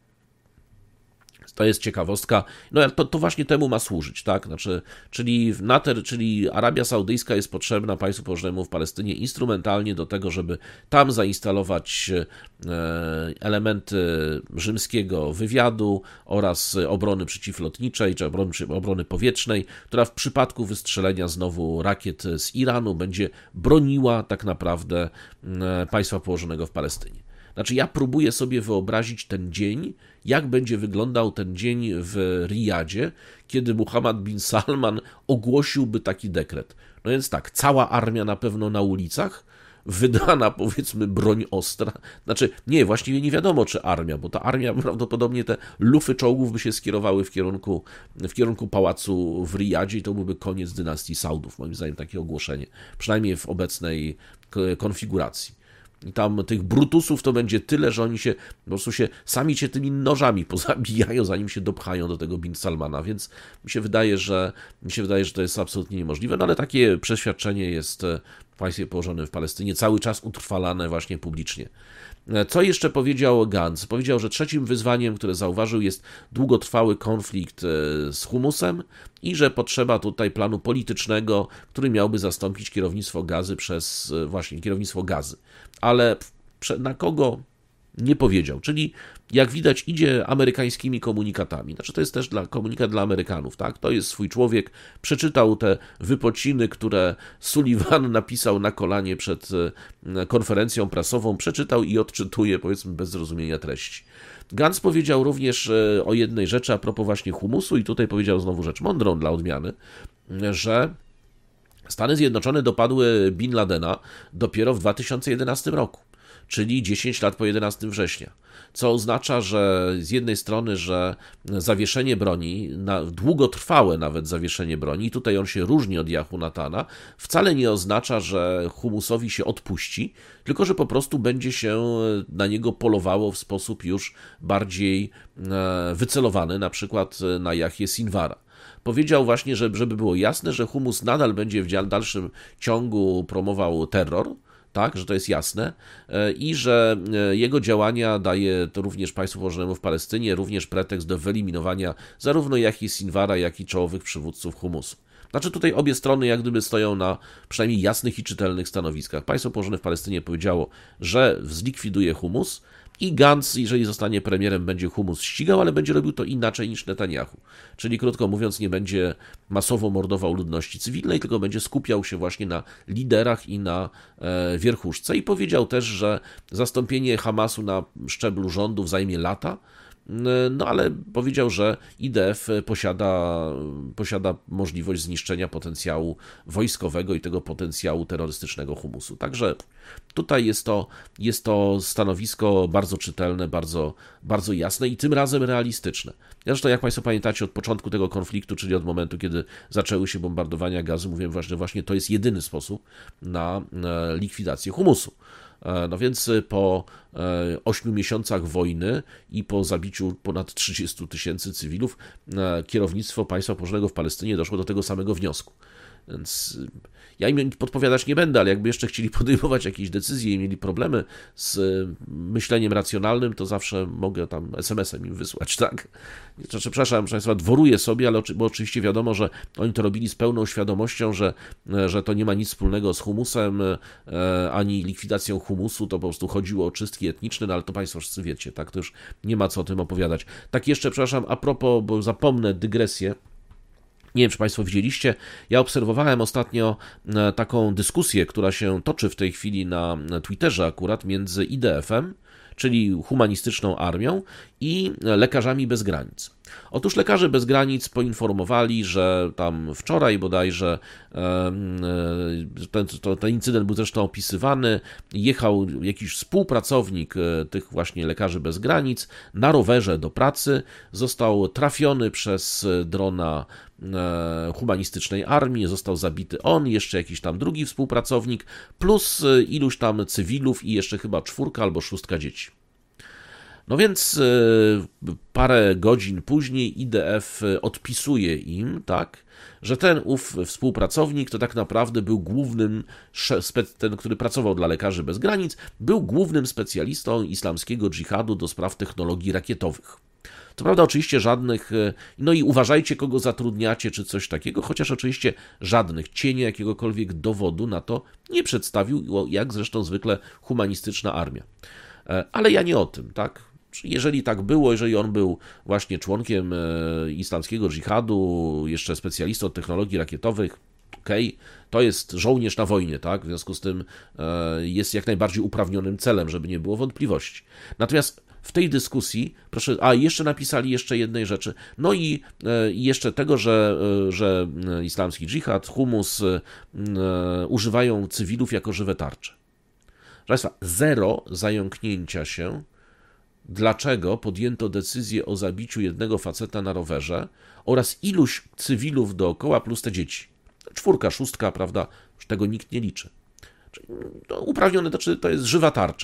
To jest ciekawostka, no to, to właśnie temu ma służyć, tak, znaczy, czyli, Nater, czyli Arabia Saudyjska jest potrzebna państwu położonemu w Palestynie instrumentalnie do tego, żeby tam zainstalować elementy rzymskiego wywiadu oraz obrony przeciwlotniczej, czy obrony, obrony powietrznej, która w przypadku wystrzelenia znowu rakiet z Iranu będzie broniła tak naprawdę państwa położonego w Palestynie. Znaczy ja próbuję sobie wyobrazić ten dzień, jak będzie wyglądał ten dzień w Rijadzie, kiedy Muhammad bin Salman ogłosiłby taki dekret. No więc tak, cała armia na pewno na ulicach, wydana powiedzmy broń ostra, znaczy nie, właściwie nie wiadomo czy armia, bo ta armia prawdopodobnie te lufy czołgów by się skierowały w kierunku, w kierunku pałacu w Rijadzie i to byłby koniec dynastii Saudów, moim zdaniem takie ogłoszenie, przynajmniej w obecnej konfiguracji. I tam tych brutusów to będzie tyle, że oni się po prostu się sami się tymi nożami pozabijają, zanim się dopchają do tego bin Salmana, więc mi się wydaje, że mi się wydaje, że to jest absolutnie niemożliwe, no ale takie przeświadczenie jest w państwie położonym w Palestynie, cały czas utrwalane właśnie publicznie. Co jeszcze powiedział Gantz? Powiedział, że trzecim wyzwaniem, które zauważył, jest długotrwały konflikt z humusem i że potrzeba tutaj planu politycznego, który miałby zastąpić kierownictwo Gazy przez właśnie kierownictwo Gazy. Ale na kogo? Nie powiedział, czyli jak widać idzie amerykańskimi komunikatami. Znaczy to jest też dla, komunikat dla Amerykanów, tak? To jest swój człowiek, przeczytał te wypociny, które Sullivan napisał na kolanie przed konferencją prasową, przeczytał i odczytuje, powiedzmy, bez zrozumienia treści. Gantz powiedział również o jednej rzeczy a propos właśnie humusu i tutaj powiedział znowu rzecz mądrą dla odmiany, że Stany Zjednoczone dopadły Bin Ladena dopiero w dwa tysiące jedenastym roku. Czyli dziesięć lat po jedenastego września, co oznacza, że z jednej strony, że zawieszenie broni, na, długotrwałe nawet zawieszenie broni, i tutaj on się różni od Yahu Natana, wcale nie oznacza, że humusowi się odpuści, tylko że po prostu będzie się na niego polowało w sposób już bardziej wycelowany, na przykład na Jahję Sinwara. Powiedział właśnie, że, żeby było jasne, że humus nadal będzie w dalszym ciągu promował terror, tak, że to jest jasne i że jego działania daje to również państwu położonemu w Palestynie również pretekst do wyeliminowania zarówno Jahji Sinwara, jak i czołowych przywódców humusu. Znaczy tutaj obie strony jak gdyby stoją na przynajmniej jasnych i czytelnych stanowiskach. Państwo położone w Palestynie powiedziało, że zlikwiduje humus i Gantz, jeżeli zostanie premierem, będzie humus ścigał, ale będzie robił to inaczej niż Netanyahu. Czyli krótko mówiąc, nie będzie masowo mordował ludności cywilnej, tylko będzie skupiał się właśnie na liderach i na e, wierchuszce. I powiedział też, że zastąpienie Hamasu na szczeblu rządów zajmie lata, no ale powiedział, że I D F posiada, posiada możliwość zniszczenia potencjału wojskowego i tego potencjału terrorystycznego humusu. Także tutaj jest to, jest to stanowisko bardzo czytelne, bardzo, bardzo jasne i tym razem realistyczne. Zresztą jak Państwo pamiętacie, od początku tego konfliktu, czyli od momentu, kiedy zaczęły się bombardowania gazu, mówiłem właśnie, że właśnie to jest jedyny sposób na likwidację humusu. No więc po ośmiu miesiącach wojny i po zabiciu ponad trzydziestu tysięcy cywilów kierownictwo państwa położonego w Palestynie doszło do tego samego wniosku. Więc ja im podpowiadać nie będę, ale jakby jeszcze chcieli podejmować jakieś decyzje i mieli problemy z myśleniem racjonalnym, to zawsze mogę tam es em esem im wysłać, tak? Znaczy, przepraszam, proszę Państwa, dworuję sobie, ale bo oczywiście wiadomo, że oni to robili z pełną świadomością, że, że to nie ma nic wspólnego z humusem, ani likwidacją humusu, to po prostu chodziło o czystki etniczne, no ale to Państwo wszyscy wiecie, tak? To już nie ma co o tym opowiadać. Tak jeszcze, przepraszam, a propos, bo zapomnę dygresję. Nie wiem, czy Państwo widzieliście, ja obserwowałem ostatnio taką dyskusję, która się toczy w tej chwili na Twitterze akurat między I D F-em, czyli humanistyczną armią i Lekarzami Bez Granic. Otóż Lekarze Bez Granic poinformowali, że tam wczoraj bodajże ten, to, ten incydent był zresztą opisywany, jechał jakiś współpracownik tych właśnie Lekarzy Bez Granic na rowerze do pracy, został trafiony przez drona humanistycznej armii, został zabity on, jeszcze jakiś tam drugi współpracownik, plus iluś tam cywilów i jeszcze chyba czwórka albo szóstka dzieci. No więc parę godzin później I D F odpisuje im, tak, że ten ów współpracownik to tak naprawdę był głównym, ten, który pracował dla Lekarzy Bez Granic, był głównym specjalistą islamskiego dżihadu do spraw technologii rakietowych. To prawda, oczywiście żadnych, no i uważajcie, kogo zatrudniacie, czy coś takiego, chociaż oczywiście żadnych cienia jakiegokolwiek dowodu na to nie przedstawił, jak zresztą zwykle humanistyczna armia. Ale ja nie o tym, tak? Jeżeli tak było, jeżeli on był właśnie członkiem islamskiego dżihadu, jeszcze specjalistą od technologii rakietowych, okej, okay, to jest żołnierz na wojnie, tak? W związku z tym jest jak najbardziej uprawnionym celem, żeby nie było wątpliwości. Natomiast w tej dyskusji, proszę, a jeszcze napisali jeszcze jednej rzeczy, no i jeszcze tego, że, że islamski dżihad, humus używają cywilów jako żywe tarcze. Proszę Państwa, zero zająknięcia się, dlaczego podjęto decyzję o zabiciu jednego faceta na rowerze oraz iluś cywilów dookoła plus te dzieci. Czwórka, szóstka, prawda, już tego nikt nie liczy. To uprawnione, to, to jest żywa tarcza.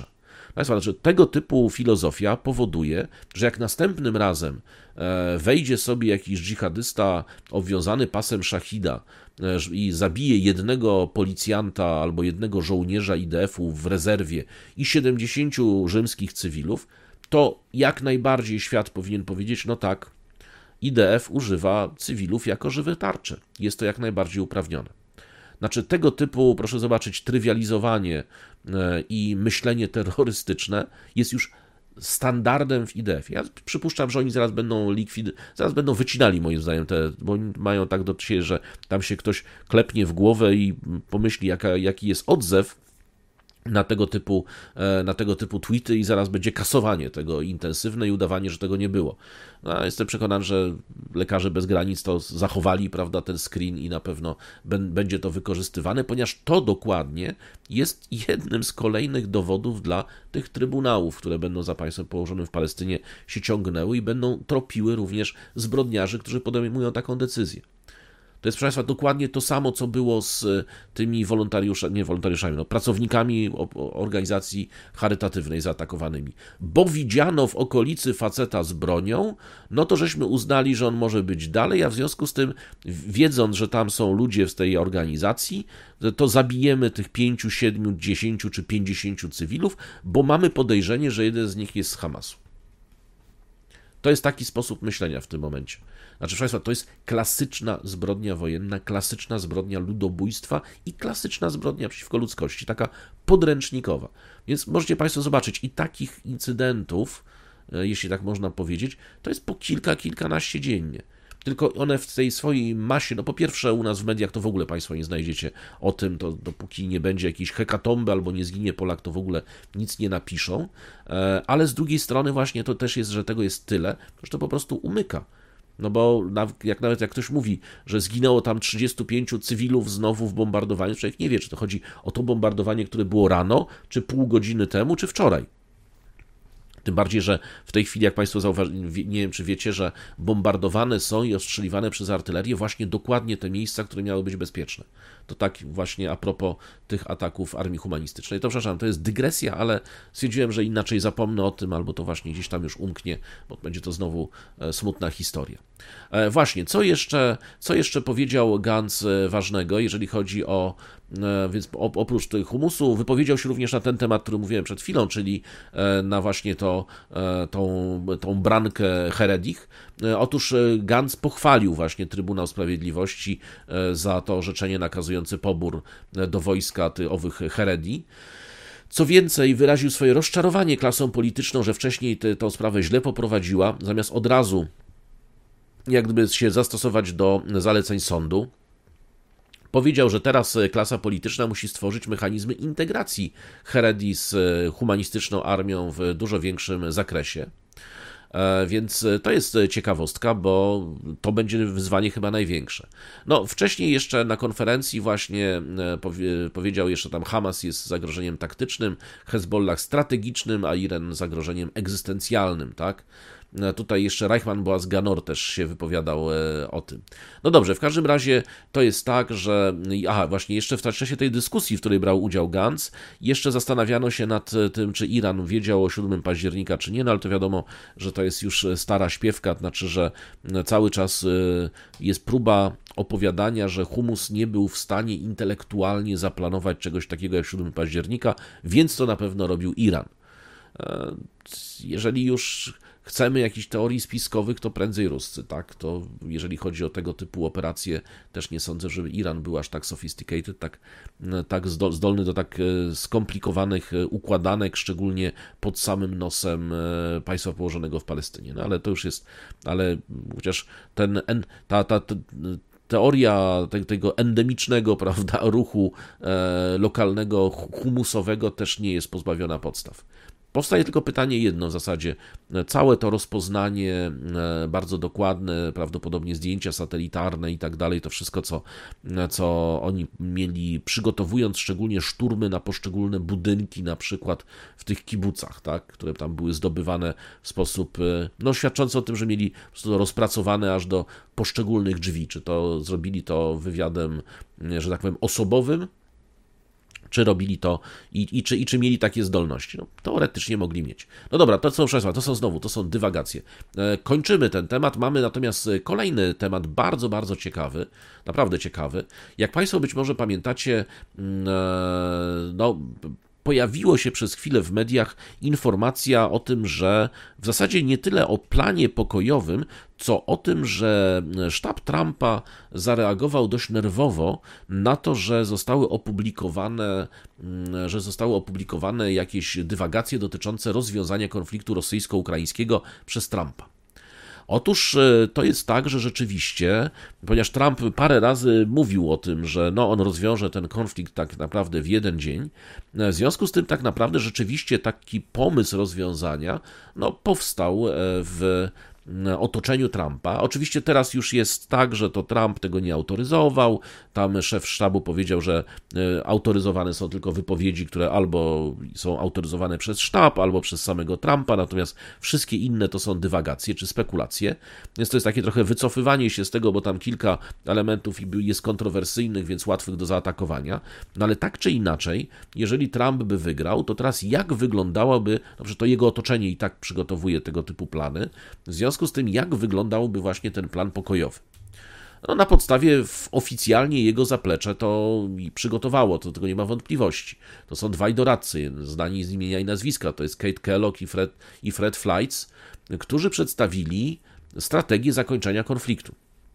Państwa, znaczy, tego typu filozofia powoduje, że jak następnym razem wejdzie sobie jakiś dżihadysta obwiązany pasem szachida i zabije jednego policjanta albo jednego żołnierza I D F-u w rezerwie i siedemdziesięciu rzymskich cywilów, to jak najbardziej świat powinien powiedzieć, no tak, I D F używa cywilów jako żywe tarcze. Jest to jak najbardziej uprawnione. Znaczy tego typu, proszę zobaczyć, trywializowanie i myślenie terrorystyczne jest już standardem w I D F. Ja przypuszczam, że oni zaraz będą likwid, zaraz będą wycinali moim zdaniem te, bo mają tak do siebie, że tam się ktoś klepnie w głowę i pomyśli, jaka, jaki jest odzew na tego typu, na tego typu tweety i zaraz będzie kasowanie tego intensywne i udawanie, że tego nie było. No, jestem przekonany, że Lekarze Bez Granic to zachowali, prawda, ten screen i na pewno będzie to wykorzystywane, ponieważ to dokładnie jest jednym z kolejnych dowodów dla tych trybunałów, które będą za państwem położonym w Palestynie się ciągnęły i będą tropiły również zbrodniarzy, którzy podejmują taką decyzję. To jest, proszę Państwa, dokładnie to samo, co było z tymi wolontariuszami, nie wolontariuszami, no, pracownikami organizacji charytatywnej zaatakowanymi. Bo widziano w okolicy faceta z bronią, no to żeśmy uznali, że on może być dalej, a w związku z tym, wiedząc, że tam są ludzie z tej organizacji, to zabijemy tych pięciu, siedmiu, dziesięciu czy pięćdziesięciu cywilów, bo mamy podejrzenie, że jeden z nich jest z Hamasu. To jest taki sposób myślenia w tym momencie. Znaczy, proszę Państwa, to jest klasyczna zbrodnia wojenna, klasyczna zbrodnia ludobójstwa i klasyczna zbrodnia przeciwko ludzkości, taka podręcznikowa. Więc możecie Państwo zobaczyć, i takich incydentów, jeśli tak można powiedzieć, to jest po kilka, kilkanaście dziennie. Tylko one w tej swojej masie, no po pierwsze u nas w mediach to w ogóle Państwo nie znajdziecie o tym, to dopóki nie będzie jakiejś hekatomby albo nie zginie Polak, to w ogóle nic nie napiszą, ale z drugiej strony właśnie to też jest, że tego jest tyle, że to po prostu umyka. No bo jak nawet jak ktoś mówi, że zginęło tam trzydziestu pięciu cywilów znowu w bombardowaniu, człowiek nie wie, czy to chodzi o to bombardowanie, które było rano, czy pół godziny temu, czy wczoraj. Tym bardziej, że w tej chwili, jak Państwo zauważyli, nie wiem, czy wiecie, że bombardowane są i ostrzeliwane przez artylerię właśnie dokładnie te miejsca, które miały być bezpieczne. To tak właśnie a propos tych ataków armii humanistycznej. To przepraszam, to jest dygresja, ale stwierdziłem, że inaczej zapomnę o tym, albo to właśnie gdzieś tam już umknie, bo będzie to znowu smutna historia. Właśnie, co jeszcze, co jeszcze powiedział Gantz ważnego, jeżeli chodzi o, więc oprócz tych humusu, wypowiedział się również na ten temat, który mówiłem przed chwilą, czyli na właśnie to, tą, tą brankę Heredich. Otóż Gantz pochwalił właśnie Trybunał Sprawiedliwości za to orzeczenie nakazujące pobór do wojska tych owych Heredi. Co więcej, wyraził swoje rozczarowanie klasą polityczną, że wcześniej tę sprawę źle poprowadziła, zamiast od razu jak gdyby się zastosować do zaleceń sądu. Powiedział, że teraz klasa polityczna musi stworzyć mechanizmy integracji Heredi z humanistyczną armią w dużo większym zakresie. Więc to jest ciekawostka, bo to będzie wyzwanie chyba największe. No, wcześniej jeszcze na konferencji właśnie powie, powiedział jeszcze tam, Hamas jest zagrożeniem taktycznym, Hezbollah strategicznym, a Iran zagrożeniem egzystencjalnym, tak? Tutaj jeszcze Reichman Boaz Ganor też się wypowiadał o tym. No dobrze, w każdym razie to jest tak, że... Aha, właśnie jeszcze w czasie tej dyskusji, w której brał udział Gantz, jeszcze zastanawiano się nad tym, czy Iran wiedział o siódmego października, czy nie, no ale to wiadomo, że to jest już stara śpiewka, znaczy, że cały czas jest próba opowiadania, że Humus nie był w stanie intelektualnie zaplanować czegoś takiego jak siódmego października, więc to na pewno robił Iran. Jeżeli już chcemy jakichś teorii spiskowych, to prędzej Ruscy, tak? To jeżeli chodzi o tego typu operacje, też nie sądzę, żeby Iran był aż tak sophisticated, tak, tak zdolny do tak skomplikowanych układanek, szczególnie pod samym nosem państwa położonego w Palestynie. No ale to już jest, ale chociaż ten, ta, ta, ta teoria tego endemicznego, prawda, ruchu lokalnego, humusowego też nie jest pozbawiona podstaw. Powstaje tylko pytanie jedno w zasadzie. Całe to rozpoznanie bardzo dokładne, prawdopodobnie zdjęcia satelitarne i tak dalej, to wszystko, co, co oni mieli przygotowując szczególnie szturmy na poszczególne budynki, na przykład w tych kibucach, tak, które tam były zdobywane w sposób, no, świadczący o tym, że mieli po prostu rozpracowane aż do poszczególnych drzwi. Czy to zrobili to wywiadem, że tak powiem, osobowym, Czy robili to i, i, czy, i czy mieli takie zdolności? No, teoretycznie mogli mieć. No dobra, to są, to są znowu, to są dywagacje. Kończymy ten temat, mamy natomiast kolejny temat, bardzo, bardzo ciekawy, naprawdę ciekawy. Jak Państwo być może pamiętacie, no, pojawiło się przez chwilę w mediach informacja o tym, że w zasadzie nie tyle o planie pokojowym, co o tym, że sztab Trumpa zareagował dość nerwowo na to, że zostały opublikowane, że zostały opublikowane jakieś dywagacje dotyczące rozwiązania konfliktu rosyjsko-ukraińskiego przez Trumpa. Otóż to jest tak, że rzeczywiście, ponieważ Trump parę razy mówił o tym, że no on rozwiąże ten konflikt tak naprawdę w jeden dzień, w związku z tym tak naprawdę rzeczywiście taki pomysł rozwiązania no, powstał w otoczeniu Trumpa. Oczywiście teraz już jest tak, że to Trump tego nie autoryzował, tam szef sztabu powiedział, że autoryzowane są tylko wypowiedzi, które albo są autoryzowane przez sztab, albo przez samego Trumpa, natomiast wszystkie inne to są dywagacje czy spekulacje, więc to jest takie trochę wycofywanie się z tego, bo tam kilka elementów jest kontrowersyjnych, więc łatwych do zaatakowania, no ale tak czy inaczej, jeżeli Trump by wygrał, to teraz jak wyglądałoby, dobrze, to jego otoczenie i tak przygotowuje tego typu plany, w związku z tym, jak wyglądałby właśnie ten plan pokojowy. No, na podstawie oficjalnie jego zaplecze to przygotowało, to tego nie ma wątpliwości. To są dwaj doradcy, znani z imienia i nazwiska, to jest Kate Kellogg i Fred, i Fred Fleitz, którzy przedstawili strategię zakończenia konfliktu.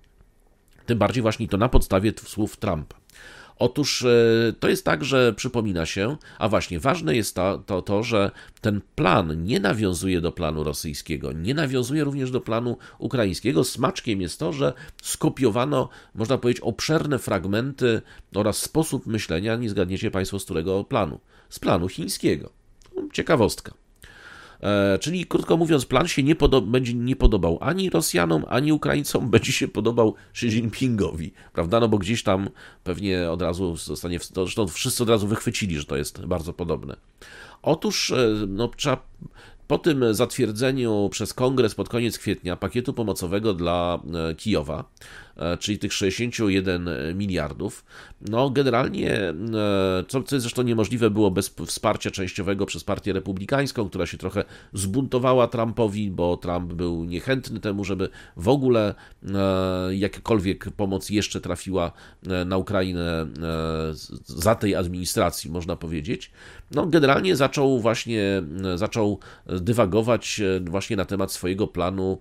Tym bardziej właśnie to na podstawie słów Trumpa. Otóż to jest tak, że przypomina się, a właśnie ważne jest to, to, to, że ten plan nie nawiązuje do planu rosyjskiego, nie nawiązuje również do planu ukraińskiego. Smaczkiem jest to, że skopiowano, można powiedzieć, obszerne fragmenty oraz sposób myślenia, nie zgadniecie Państwo z którego planu? Z planu chińskiego. Ciekawostka. Czyli, krótko mówiąc, plan się nie podob- będzie nie podobał ani Rosjanom, ani Ukraińcom, będzie się podobał Xi Jinpingowi, prawda? No bo gdzieś tam pewnie od razu zostanie, to zresztą wszyscy od razu wychwycili, że to jest bardzo podobne. Otóż, no, trzeba po tym zatwierdzeniu przez Kongres pod koniec kwietnia pakietu pomocowego dla Kijowa, czyli tych sześćdziesiąt jeden miliardów, no generalnie, co, co zresztą niemożliwe było bez wsparcia częściowego przez Partię Republikańską, która się trochę zbuntowała Trumpowi, bo Trump był niechętny temu, żeby w ogóle jakakolwiek pomoc jeszcze trafiła na Ukrainę za tej administracji, można powiedzieć. No generalnie zaczął właśnie, zaczął dywagować właśnie na temat swojego planu,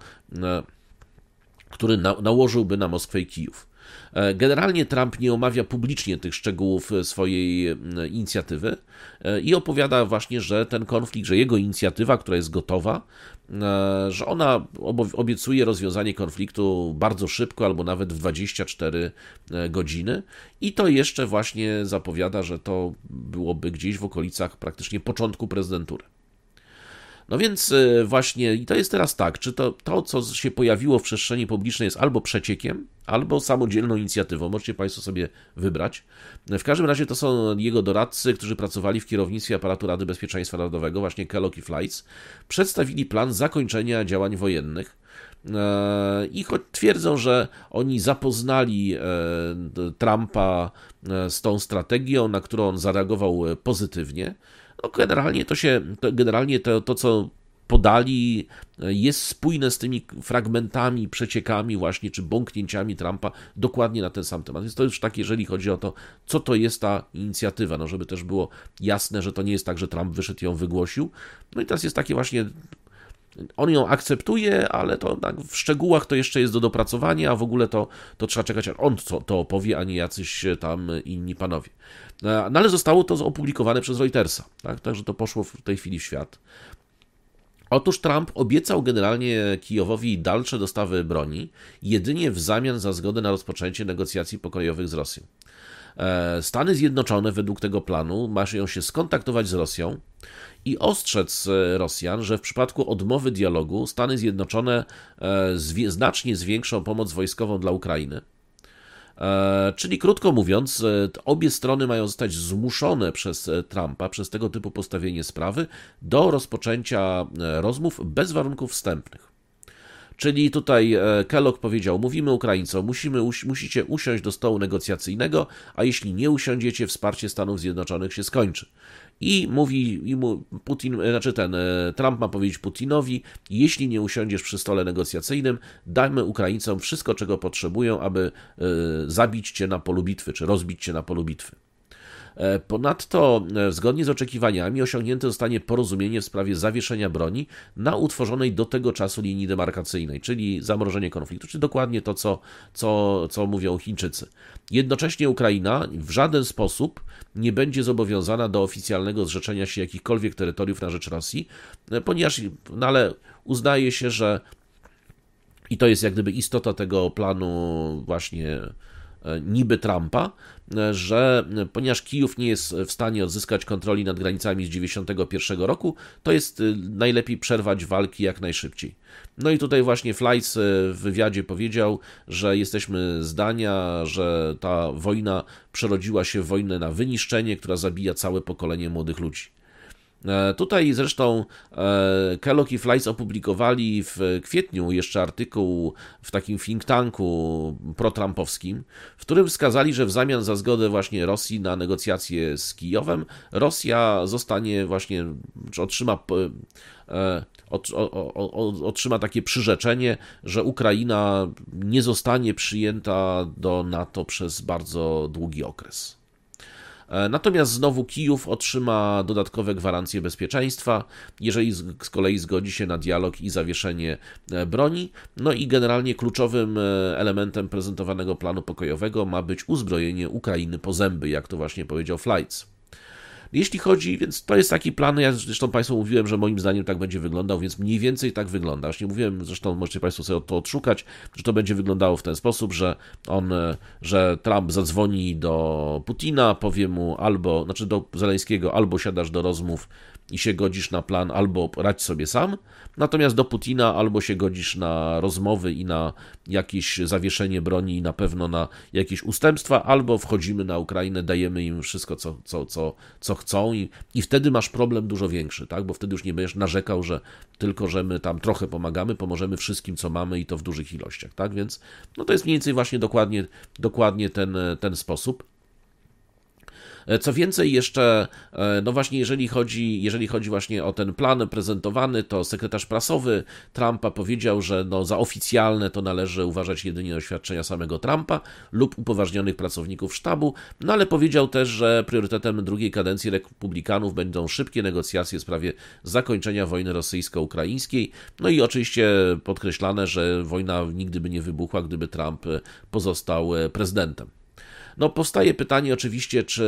który na, nałożyłby na Moskwę i Kijów. Generalnie Trump nie omawia publicznie tych szczegółów swojej inicjatywy i opowiada właśnie, że ten konflikt, że jego inicjatywa, która jest gotowa, że ona obiecuje rozwiązanie konfliktu bardzo szybko albo nawet w dwadzieścia cztery godziny i to jeszcze właśnie zapowiada, że to byłoby gdzieś w okolicach praktycznie początku prezydentury. No więc właśnie, i to jest teraz tak, czy to, to, co się pojawiło w przestrzeni publicznej jest albo przeciekiem, albo samodzielną inicjatywą, możecie Państwo sobie wybrać. W każdym razie to są jego doradcy, którzy pracowali w kierownictwie aparatu Rady Bezpieczeństwa Narodowego, właśnie Kellogg i Fleitz, przedstawili plan zakończenia działań wojennych i choć twierdzą, że oni zapoznali Trumpa z tą strategią, na którą on zareagował pozytywnie, no generalnie to się, to generalnie to, to, co podali, jest spójne z tymi fragmentami, przeciekami właśnie, czy bąknięciami Trumpa dokładnie na ten sam temat. Więc to już tak, jeżeli chodzi o to, co to jest ta inicjatywa, no żeby też było jasne, że to nie jest tak, że Trump wyszedł i ją wygłosił. No i teraz jest takie właśnie, on ją akceptuje, ale to tak w szczegółach to jeszcze jest do dopracowania, a w ogóle to, to trzeba czekać, aż on to, to opowie, a nie jacyś tam inni panowie. No ale zostało to opublikowane przez Reutersa, tak? Także to poszło w tej chwili w świat. Otóż Trump obiecał generalnie Kijowowi dalsze dostawy broni, jedynie w zamian za zgodę na rozpoczęcie negocjacji pokojowych z Rosją. Stany Zjednoczone według tego planu mają się skontaktować z Rosją i ostrzec Rosjan, że w przypadku odmowy dialogu Stany Zjednoczone zwie- znacznie zwiększą pomoc wojskową dla Ukrainy. Czyli krótko mówiąc, obie strony mają zostać zmuszone przez Trumpa, przez tego typu postawienie sprawy, do rozpoczęcia rozmów bez warunków wstępnych. Czyli tutaj Kellogg powiedział, mówimy Ukraińcom, musimy, musicie usiąść do stołu negocjacyjnego, a jeśli nie usiądziecie, wsparcie Stanów Zjednoczonych się skończy. I mówi, i mu Putin, znaczy ten, Trump ma powiedzieć Putinowi, jeśli nie usiądziesz przy stole negocjacyjnym, dajmy Ukraińcom wszystko, czego potrzebują, aby zabić cię na polu bitwy, czy rozbić cię na polu bitwy. Ponadto, zgodnie z oczekiwaniami, osiągnięte zostanie porozumienie w sprawie zawieszenia broni na utworzonej do tego czasu linii demarkacyjnej, czyli zamrożenie konfliktu, czyli dokładnie to, co, co, co mówią Chińczycy. Jednocześnie Ukraina w żaden sposób nie będzie zobowiązana do oficjalnego zrzeczenia się jakichkolwiek terytoriów na rzecz Rosji, ponieważ no ale uznaje się, że i to jest jak gdyby istota tego planu właśnie niby Trumpa, że ponieważ Kijów nie jest w stanie odzyskać kontroli nad granicami z dziewięćdziesiątego pierwszego roku, to jest najlepiej przerwać walki jak najszybciej. No i tutaj właśnie Fleitz w wywiadzie powiedział, że jesteśmy zdania, że ta wojna przerodziła się w wojnę na wyniszczenie, która zabija całe pokolenie młodych ludzi. Tutaj zresztą Kellogg i Fleitz opublikowali w kwietniu jeszcze artykuł w takim think tanku protrumpowskim, w którym wskazali, że w zamian za zgodę właśnie Rosji na negocjacje z Kijowem, Rosja zostanie właśnie, czy otrzyma, otrzyma takie przyrzeczenie, że Ukraina nie zostanie przyjęta do NATO przez bardzo długi okres. Natomiast znowu Kijów otrzyma dodatkowe gwarancje bezpieczeństwa, jeżeli z kolei zgodzi się na dialog i zawieszenie broni. No i generalnie kluczowym elementem prezentowanego planu pokojowego ma być uzbrojenie Ukrainy po zęby, jak to właśnie powiedział Fleitz. Jeśli chodzi, więc to jest taki plan, ja zresztą Państwu mówiłem, że moim zdaniem tak będzie wyglądał, więc mniej więcej tak wygląda. Właśnie mówiłem, zresztą możecie Państwo sobie to odszukać, że to będzie wyglądało w ten sposób, że on, że Trump zadzwoni do Putina, powie mu albo, znaczy do Zeleńskiego, albo siadasz do rozmów i się godzisz na plan, albo radź sobie sam, natomiast do Putina albo się godzisz na rozmowy i na jakieś zawieszenie broni i na pewno na jakieś ustępstwa, albo wchodzimy na Ukrainę, dajemy im wszystko, co, co, co, co chcą i, i wtedy masz problem dużo większy, tak? Bo wtedy już nie będziesz narzekał, że tylko, że my tam trochę pomagamy, pomożemy wszystkim, co mamy i to w dużych ilościach, tak? Więc no to jest mniej więcej właśnie dokładnie, dokładnie ten, ten sposób. Co więcej jeszcze, no właśnie jeżeli chodzi, jeżeli chodzi właśnie o ten plan prezentowany, to sekretarz prasowy Trumpa powiedział, że no za oficjalne to należy uważać jedynie oświadczenia samego Trumpa lub upoważnionych pracowników sztabu, no ale powiedział też, że priorytetem drugiej kadencji republikanów będą szybkie negocjacje w sprawie zakończenia wojny rosyjsko-ukraińskiej, no i oczywiście podkreślane, że wojna nigdy by nie wybuchła, gdyby Trump pozostał prezydentem. No powstaje pytanie oczywiście, czy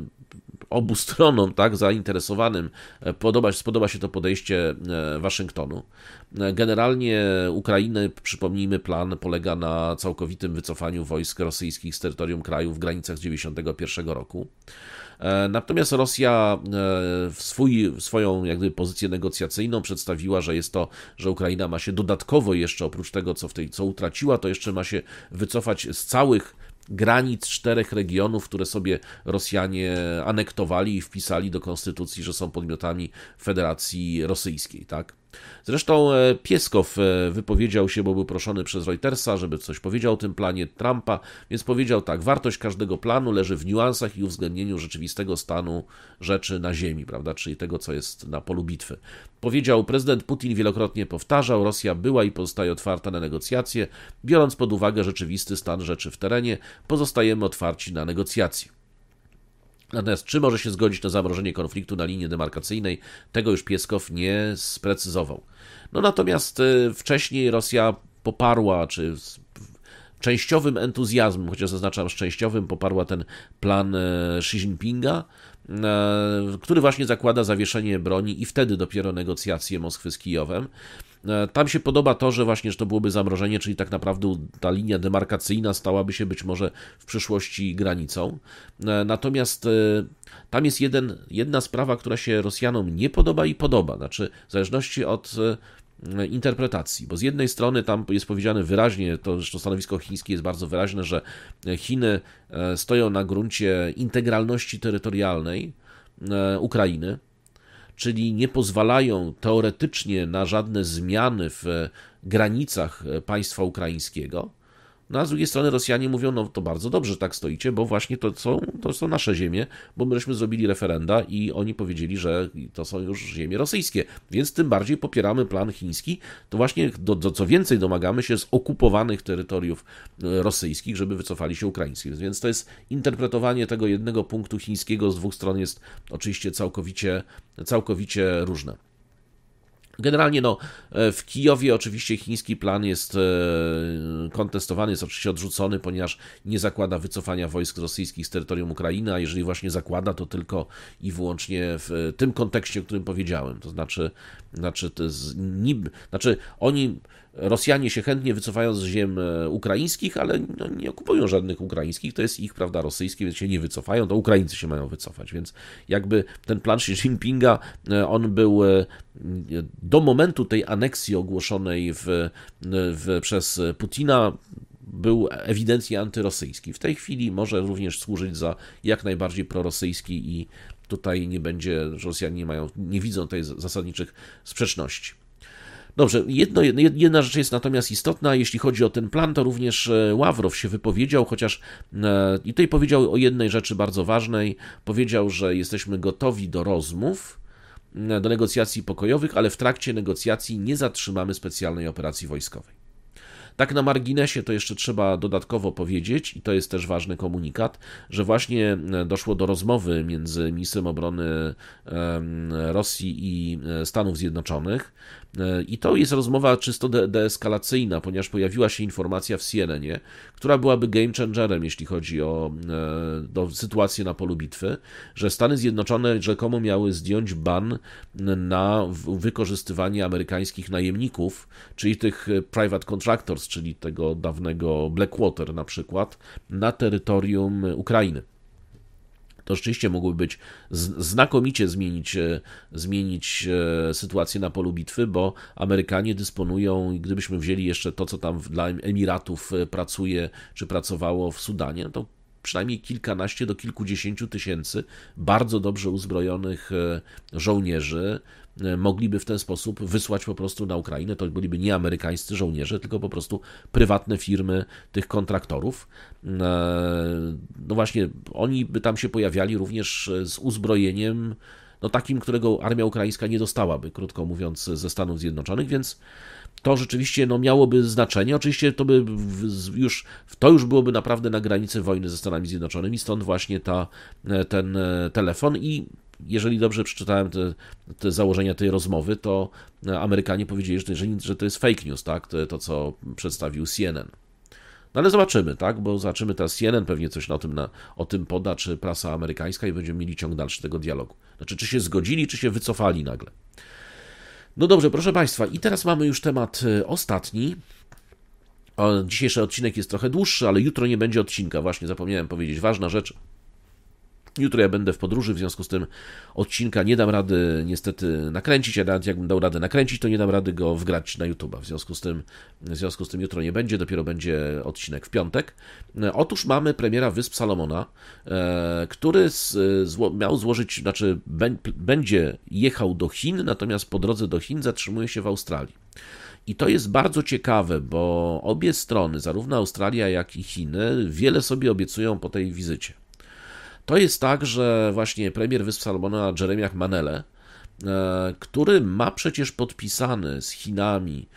obu stronom, tak, zainteresowanym podoba, spodoba się to podejście Waszyngtonu. Generalnie Ukrainy, przypomnijmy, plan polega na całkowitym wycofaniu wojsk rosyjskich z terytorium kraju w granicach z dziewięćdziesiątego pierwszego roku. Natomiast Rosja swój, swoją jakby pozycję negocjacyjną przedstawiła, że jest to, że Ukraina ma się dodatkowo jeszcze, oprócz tego, co w tej, co utraciła, to jeszcze ma się wycofać z całych granic czterech regionów, które sobie Rosjanie anektowali i wpisali do konstytucji, że są podmiotami Federacji Rosyjskiej, tak? Zresztą Pieskow wypowiedział się, bo był proszony przez Reutersa, żeby coś powiedział o tym planie Trumpa, więc powiedział tak: wartość każdego planu leży w niuansach i uwzględnieniu rzeczywistego stanu rzeczy na ziemi, prawda, czyli tego, co jest na polu bitwy. Powiedział, prezydent Putin wielokrotnie powtarzał, Rosja była i pozostaje otwarta na negocjacje, biorąc pod uwagę rzeczywisty stan rzeczy w terenie, pozostajemy otwarci na negocjacje. Natomiast czy może się zgodzić na zamrożenie konfliktu na linii demarkacyjnej, tego już Pieskow nie sprecyzował. No natomiast wcześniej Rosja poparła, czy z częściowym entuzjazmem, chociaż zaznaczam z częściowym, poparła ten plan Xi Jinpinga, który właśnie zakłada zawieszenie broni i wtedy dopiero negocjacje Moskwy z Kijowem. Tam się podoba to, że właśnie że to byłoby zamrożenie, czyli tak naprawdę ta linia demarkacyjna stałaby się być może w przyszłości granicą. Natomiast tam jest jeden, jedna sprawa, która się Rosjanom nie podoba i podoba, znaczy w zależności od interpretacji, bo z jednej strony tam jest powiedziane wyraźnie, to zresztą stanowisko chińskie jest bardzo wyraźne, że Chiny stoją na gruncie integralności terytorialnej Ukrainy, czyli nie pozwalają teoretycznie na żadne zmiany w granicach państwa ukraińskiego. No a z drugiej strony Rosjanie mówią, no to bardzo dobrze, że tak stoicie, bo właśnie to są, to są nasze ziemie, bo myśmy zrobili referenda i oni powiedzieli, że to są już ziemie rosyjskie, więc tym bardziej popieramy plan chiński, to właśnie do, do, co więcej domagamy się z okupowanych terytoriów rosyjskich, żeby wycofali się Ukraińcy. Więc to jest interpretowanie tego jednego punktu chińskiego z dwóch stron jest oczywiście całkowicie, całkowicie różne. Generalnie no, w Kijowie oczywiście chiński plan jest kontestowany, jest oczywiście odrzucony, ponieważ nie zakłada wycofania wojsk rosyjskich z terytorium Ukrainy, a jeżeli właśnie zakłada, to tylko i wyłącznie w tym kontekście, o którym powiedziałem. To znaczy, znaczy, to jest niby, znaczy oni, Rosjanie się chętnie wycofają z ziem ukraińskich, ale no, nie okupują żadnych ukraińskich, to jest ich, prawda, rosyjskie, więc się nie wycofają, to Ukraińcy się mają wycofać, więc jakby ten plan Xi Jinpinga, on był do momentu tej aneksji ogłoszonej w, w, przez Putina, był ewidentnie antyrosyjski. W tej chwili może również służyć za jak najbardziej prorosyjski i tutaj nie będzie, Rosjanie nie mają, nie widzą tej zasadniczych sprzeczności. Dobrze, jedno, jedna rzecz jest natomiast istotna, jeśli chodzi o ten plan, to również Ławrow się wypowiedział, chociaż i tutaj powiedział o jednej rzeczy bardzo ważnej, powiedział, że jesteśmy gotowi do rozmów, do negocjacji pokojowych, ale w trakcie negocjacji nie zatrzymamy specjalnej operacji wojskowej. Tak na marginesie to jeszcze trzeba dodatkowo powiedzieć, i to jest też ważny komunikat, że właśnie doszło do rozmowy między ministrem obrony Rosji i Stanów Zjednoczonych i to jest rozmowa czysto de- deeskalacyjna, ponieważ pojawiła się informacja w C N N ie, która byłaby game changerem, jeśli chodzi o do sytuację na polu bitwy, że Stany Zjednoczone rzekomo miały zdjąć ban na wykorzystywanie amerykańskich najemników, czyli tych private contractors, czyli tego dawnego Blackwater na przykład, na terytorium Ukrainy. To rzeczywiście mogłoby być znakomicie zmienić, zmienić sytuację na polu bitwy, bo Amerykanie dysponują, gdybyśmy wzięli jeszcze to, co tam dla Emiratów pracuje, czy pracowało w Sudanie, to przynajmniej kilkanaście do kilkudziesięciu tysięcy bardzo dobrze uzbrojonych żołnierzy mogliby w ten sposób wysłać po prostu na Ukrainę. To byliby nie amerykańscy żołnierze, tylko po prostu prywatne firmy tych kontraktorów. No właśnie, oni by tam się pojawiali również z uzbrojeniem, no takim, którego armia ukraińska nie dostałaby, krótko mówiąc, ze Stanów Zjednoczonych, więc to rzeczywiście no, miałoby znaczenie. Oczywiście to by już, to już byłoby naprawdę na granicy wojny ze Stanami Zjednoczonymi, stąd właśnie ta, ten telefon i jeżeli dobrze przeczytałem te, te założenia tej rozmowy, to Amerykanie powiedzieli, że, że to jest fake news, tak? To, to co przedstawił C N N. No ale zobaczymy, tak? Bo zobaczymy teraz, C N N pewnie coś na tym, na, o tym poda, czy prasa amerykańska i będziemy mieli ciąg dalszy tego dialogu. Znaczy, czy się zgodzili, czy się wycofali nagle. No dobrze, proszę Państwa, i teraz mamy już temat ostatni. O, dzisiejszy odcinek jest trochę dłuższy, ale jutro nie będzie odcinka. Właśnie zapomniałem powiedzieć, ważna rzecz. Jutro ja będę w podróży, w związku z tym odcinka nie dam rady niestety nakręcić, a nawet jakbym dał radę nakręcić, to nie dam rady go wgrać na YouTube'a. W związku z tym, w związku z tym jutro nie będzie, dopiero będzie odcinek w piątek. Otóż mamy premiera Wysp Salomona, który z, zło, miał złożyć, znaczy bę, będzie jechał do Chin, natomiast po drodze do Chin zatrzymuje się w Australii. I to jest bardzo ciekawe, bo obie strony, zarówno Australia, jak i Chiny, wiele sobie obiecują po tej wizycie. To jest tak, że właśnie premier Wysp Salomona Jeremiah Manele, który ma przecież podpisany z Chinami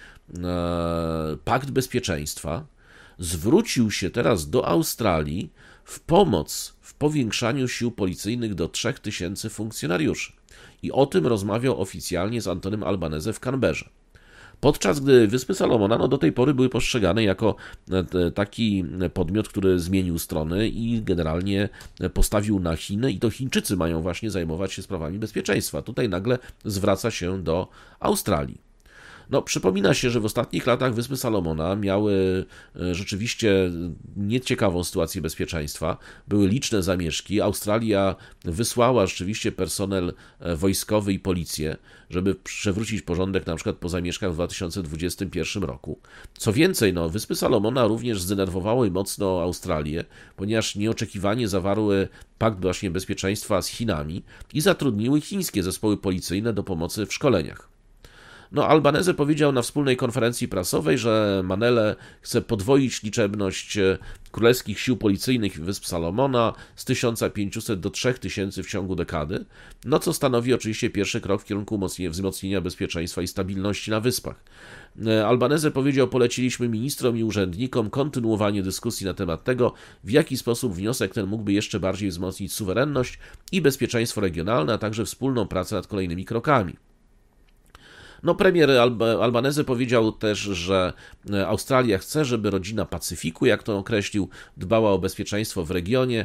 pakt bezpieczeństwa, zwrócił się teraz do Australii w pomoc w powiększaniu sił policyjnych do trzech tysięcy funkcjonariuszy. I o tym rozmawiał oficjalnie z Antonym Albanese w Canberrze. Podczas gdy Wyspy Salomona no, do tej pory były postrzegane jako taki podmiot, który zmienił strony i generalnie postawił na Chiny i to Chińczycy mają właśnie zajmować się sprawami bezpieczeństwa. Tutaj nagle zwraca się do Australii. No, przypomina się, że w ostatnich latach Wyspy Salomona miały rzeczywiście nieciekawą sytuację bezpieczeństwa. Były liczne zamieszki. Australia wysłała rzeczywiście personel wojskowy i policję, żeby przywrócić porządek na przykład po zamieszkach w dwa tysiące dwudziestym pierwszym roku. Co więcej, no, Wyspy Salomona również zdenerwowały mocno Australię, ponieważ nieoczekiwanie zawarły pakt właśnie bezpieczeństwa z Chinami i zatrudniły chińskie zespoły policyjne do pomocy w szkoleniach. No, Albanese powiedział na wspólnej konferencji prasowej, że Manele chce podwoić liczebność królewskich sił policyjnych Wysp Salomona z tysiąc pięćset do trzech tysięcy w ciągu dekady, no co stanowi oczywiście pierwszy krok w kierunku wzmocnienia bezpieczeństwa i stabilności na wyspach. Albanese powiedział, poleciliśmy ministrom i urzędnikom kontynuowanie dyskusji na temat tego, w jaki sposób wniosek ten mógłby jeszcze bardziej wzmocnić suwerenność i bezpieczeństwo regionalne, a także wspólną pracę nad kolejnymi krokami. No, premier Albanese powiedział też, że Australia chce, żeby rodzina Pacyfiku, jak to określił, dbała o bezpieczeństwo w regionie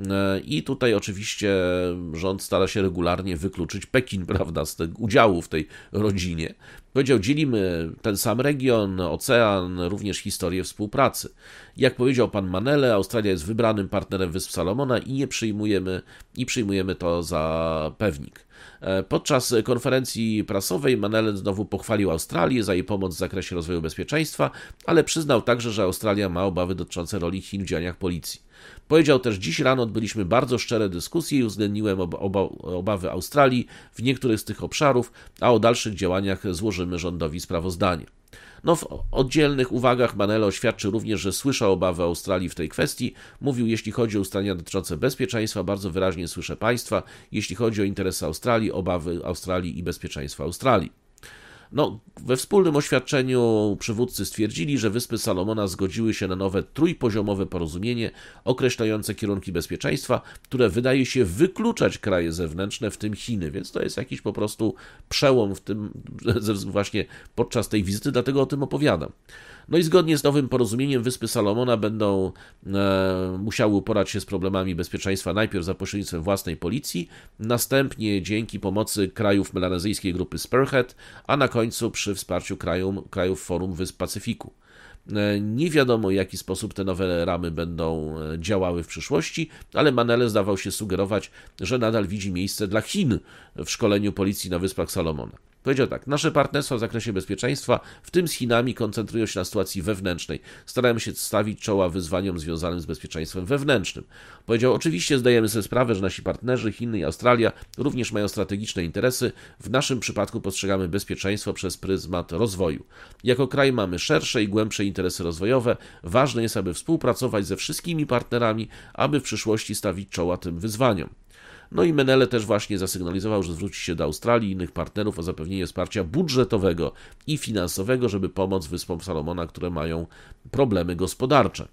i tutaj oczywiście rząd stara się regularnie wykluczyć Pekin, prawda, z tego udziału w tej rodzinie. Powiedział, dzielimy ten sam region, ocean, również historię współpracy. Jak powiedział pan Manele, Australia jest wybranym partnerem Wysp Salomona i nie przyjmujemy, i przyjmujemy to za pewnik. Podczas konferencji prasowej Manele znowu pochwalił Australię za jej pomoc w zakresie rozwoju bezpieczeństwa, ale przyznał także, że Australia ma obawy dotyczące roli Chin w działaniach policji. Powiedział też, dziś rano odbyliśmy bardzo szczere dyskusje i uwzględniłem oba, oba, obawy Australii w niektórych z tych obszarów, a o dalszych działaniach złożymy rządowi sprawozdanie. No, w oddzielnych uwagach Manele oświadczył również, że słyszał obawy Australii w tej kwestii. Mówił, jeśli chodzi o ustalenia dotyczące bezpieczeństwa, bardzo wyraźnie słyszę państwa. Jeśli chodzi o interesy Australii, obawy Australii i bezpieczeństwa Australii. No, we wspólnym oświadczeniu przywódcy stwierdzili, że Wyspy Salomona zgodziły się na nowe trójpoziomowe porozumienie określające kierunki bezpieczeństwa, które wydaje się wykluczać kraje zewnętrzne, w tym Chiny, więc to jest jakiś po prostu przełom w tym właśnie podczas tej wizyty, dlatego o tym opowiadam. No i zgodnie z nowym porozumieniem Wyspy Salomona będą e, musiały uporać się z problemami bezpieczeństwa najpierw za pośrednictwem własnej policji, następnie dzięki pomocy krajów melanezyjskiej grupy Spearhead, a na końcu przy wsparciu krajów, krajów Forum Wysp Pacyfiku. Nie wiadomo, w jaki sposób te nowe ramy będą działały w przyszłości, ale Manele zdawał się sugerować, że nadal widzi miejsce dla Chin w szkoleniu policji na Wyspach Salomona. Powiedział tak, nasze partnerstwa w zakresie bezpieczeństwa, w tym z Chinami, koncentrują się na sytuacji wewnętrznej. Staramy się stawić czoła wyzwaniom związanym z bezpieczeństwem wewnętrznym. Powiedział, oczywiście zdajemy sobie sprawę, że nasi partnerzy, Chiny i Australia, również mają strategiczne interesy. W naszym przypadku postrzegamy bezpieczeństwo przez pryzmat rozwoju. Jako kraj mamy szersze i głębsze interesy rozwojowe. Ważne jest, aby współpracować ze wszystkimi partnerami, aby w przyszłości stawić czoła tym wyzwaniom. No i Manele też właśnie zasygnalizował, że zwróci się do Australii i innych partnerów o zapewnienie wsparcia budżetowego i finansowego, żeby pomóc Wyspom Salomona, które mają problemy gospodarcze.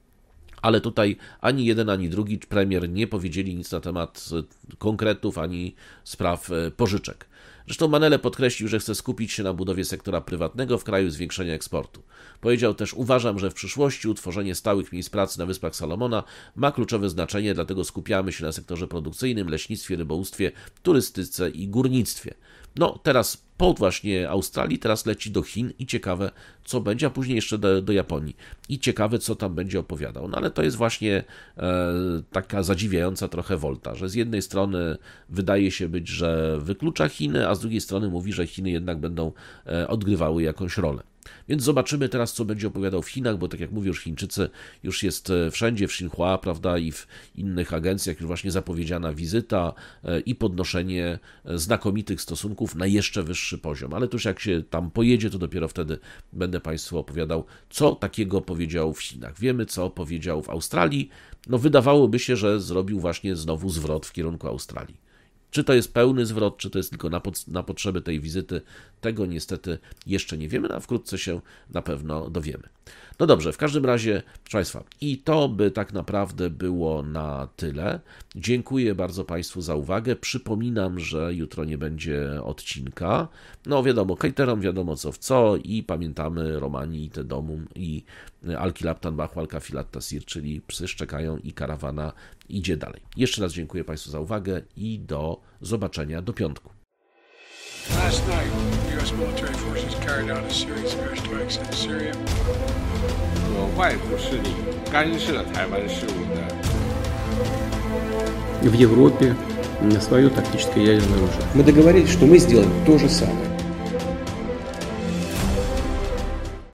Ale tutaj ani jeden, ani drugi premier nie powiedzieli nic na temat konkretów, ani spraw pożyczek. Zresztą Manele podkreślił, że chce skupić się na budowie sektora prywatnego w kraju i zwiększenia eksportu. Powiedział też, uważam, że w przyszłości utworzenie stałych miejsc pracy na Wyspach Salomona ma kluczowe znaczenie, dlatego skupiamy się na sektorze produkcyjnym, leśnictwie, rybołówstwie, turystyce i górnictwie. No, teraz po właśnie Australii, teraz leci do Chin i ciekawe, co będzie, a później jeszcze do, do Japonii. I ciekawe, co tam będzie opowiadał. No ale to jest właśnie e, taka zadziwiająca trochę wolta, że z jednej strony wydaje się być, że wyklucza Chiny, a z drugiej strony mówi, że Chiny jednak będą e, odgrywały jakąś rolę. Więc zobaczymy teraz, co będzie opowiadał w Chinach, bo tak jak mówię, już Chińczycy, już jest wszędzie, w Xinhua, prawda, i w innych agencjach już właśnie zapowiedziana wizyta i podnoszenie znakomitych stosunków na jeszcze wyższy poziom. Ale tuż jak się tam pojedzie, to dopiero wtedy będę Państwu opowiadał, co takiego powiedział w Chinach. Wiemy, co powiedział w Australii. No wydawałoby się, że zrobił właśnie znowu zwrot w kierunku Australii. Czy to jest pełny zwrot, czy to jest tylko na, pod, na potrzeby tej wizyty, tego niestety jeszcze nie wiemy, a wkrótce się na pewno dowiemy. No dobrze, w każdym razie, proszę Państwa, i to by tak naprawdę było na tyle. Dziękuję bardzo Państwu za uwagę. Przypominam, że jutro nie będzie odcinka. No wiadomo, hejterom wiadomo co w co i pamiętamy Romani i te domum i Alkilaptan Bachu Alkafilat Sir, czyli psy szczekają i karawana idzie dalej. Jeszcze raz dziękuję Państwu za uwagę i do zobaczenia do piątku. Last night, U S military forces carried out a series of airstrikes in Syria. 外部势力干涉台湾事务的。 В Европе свое тактическое ядерное оружие. Мы договорились, что мы сделаем то же самое.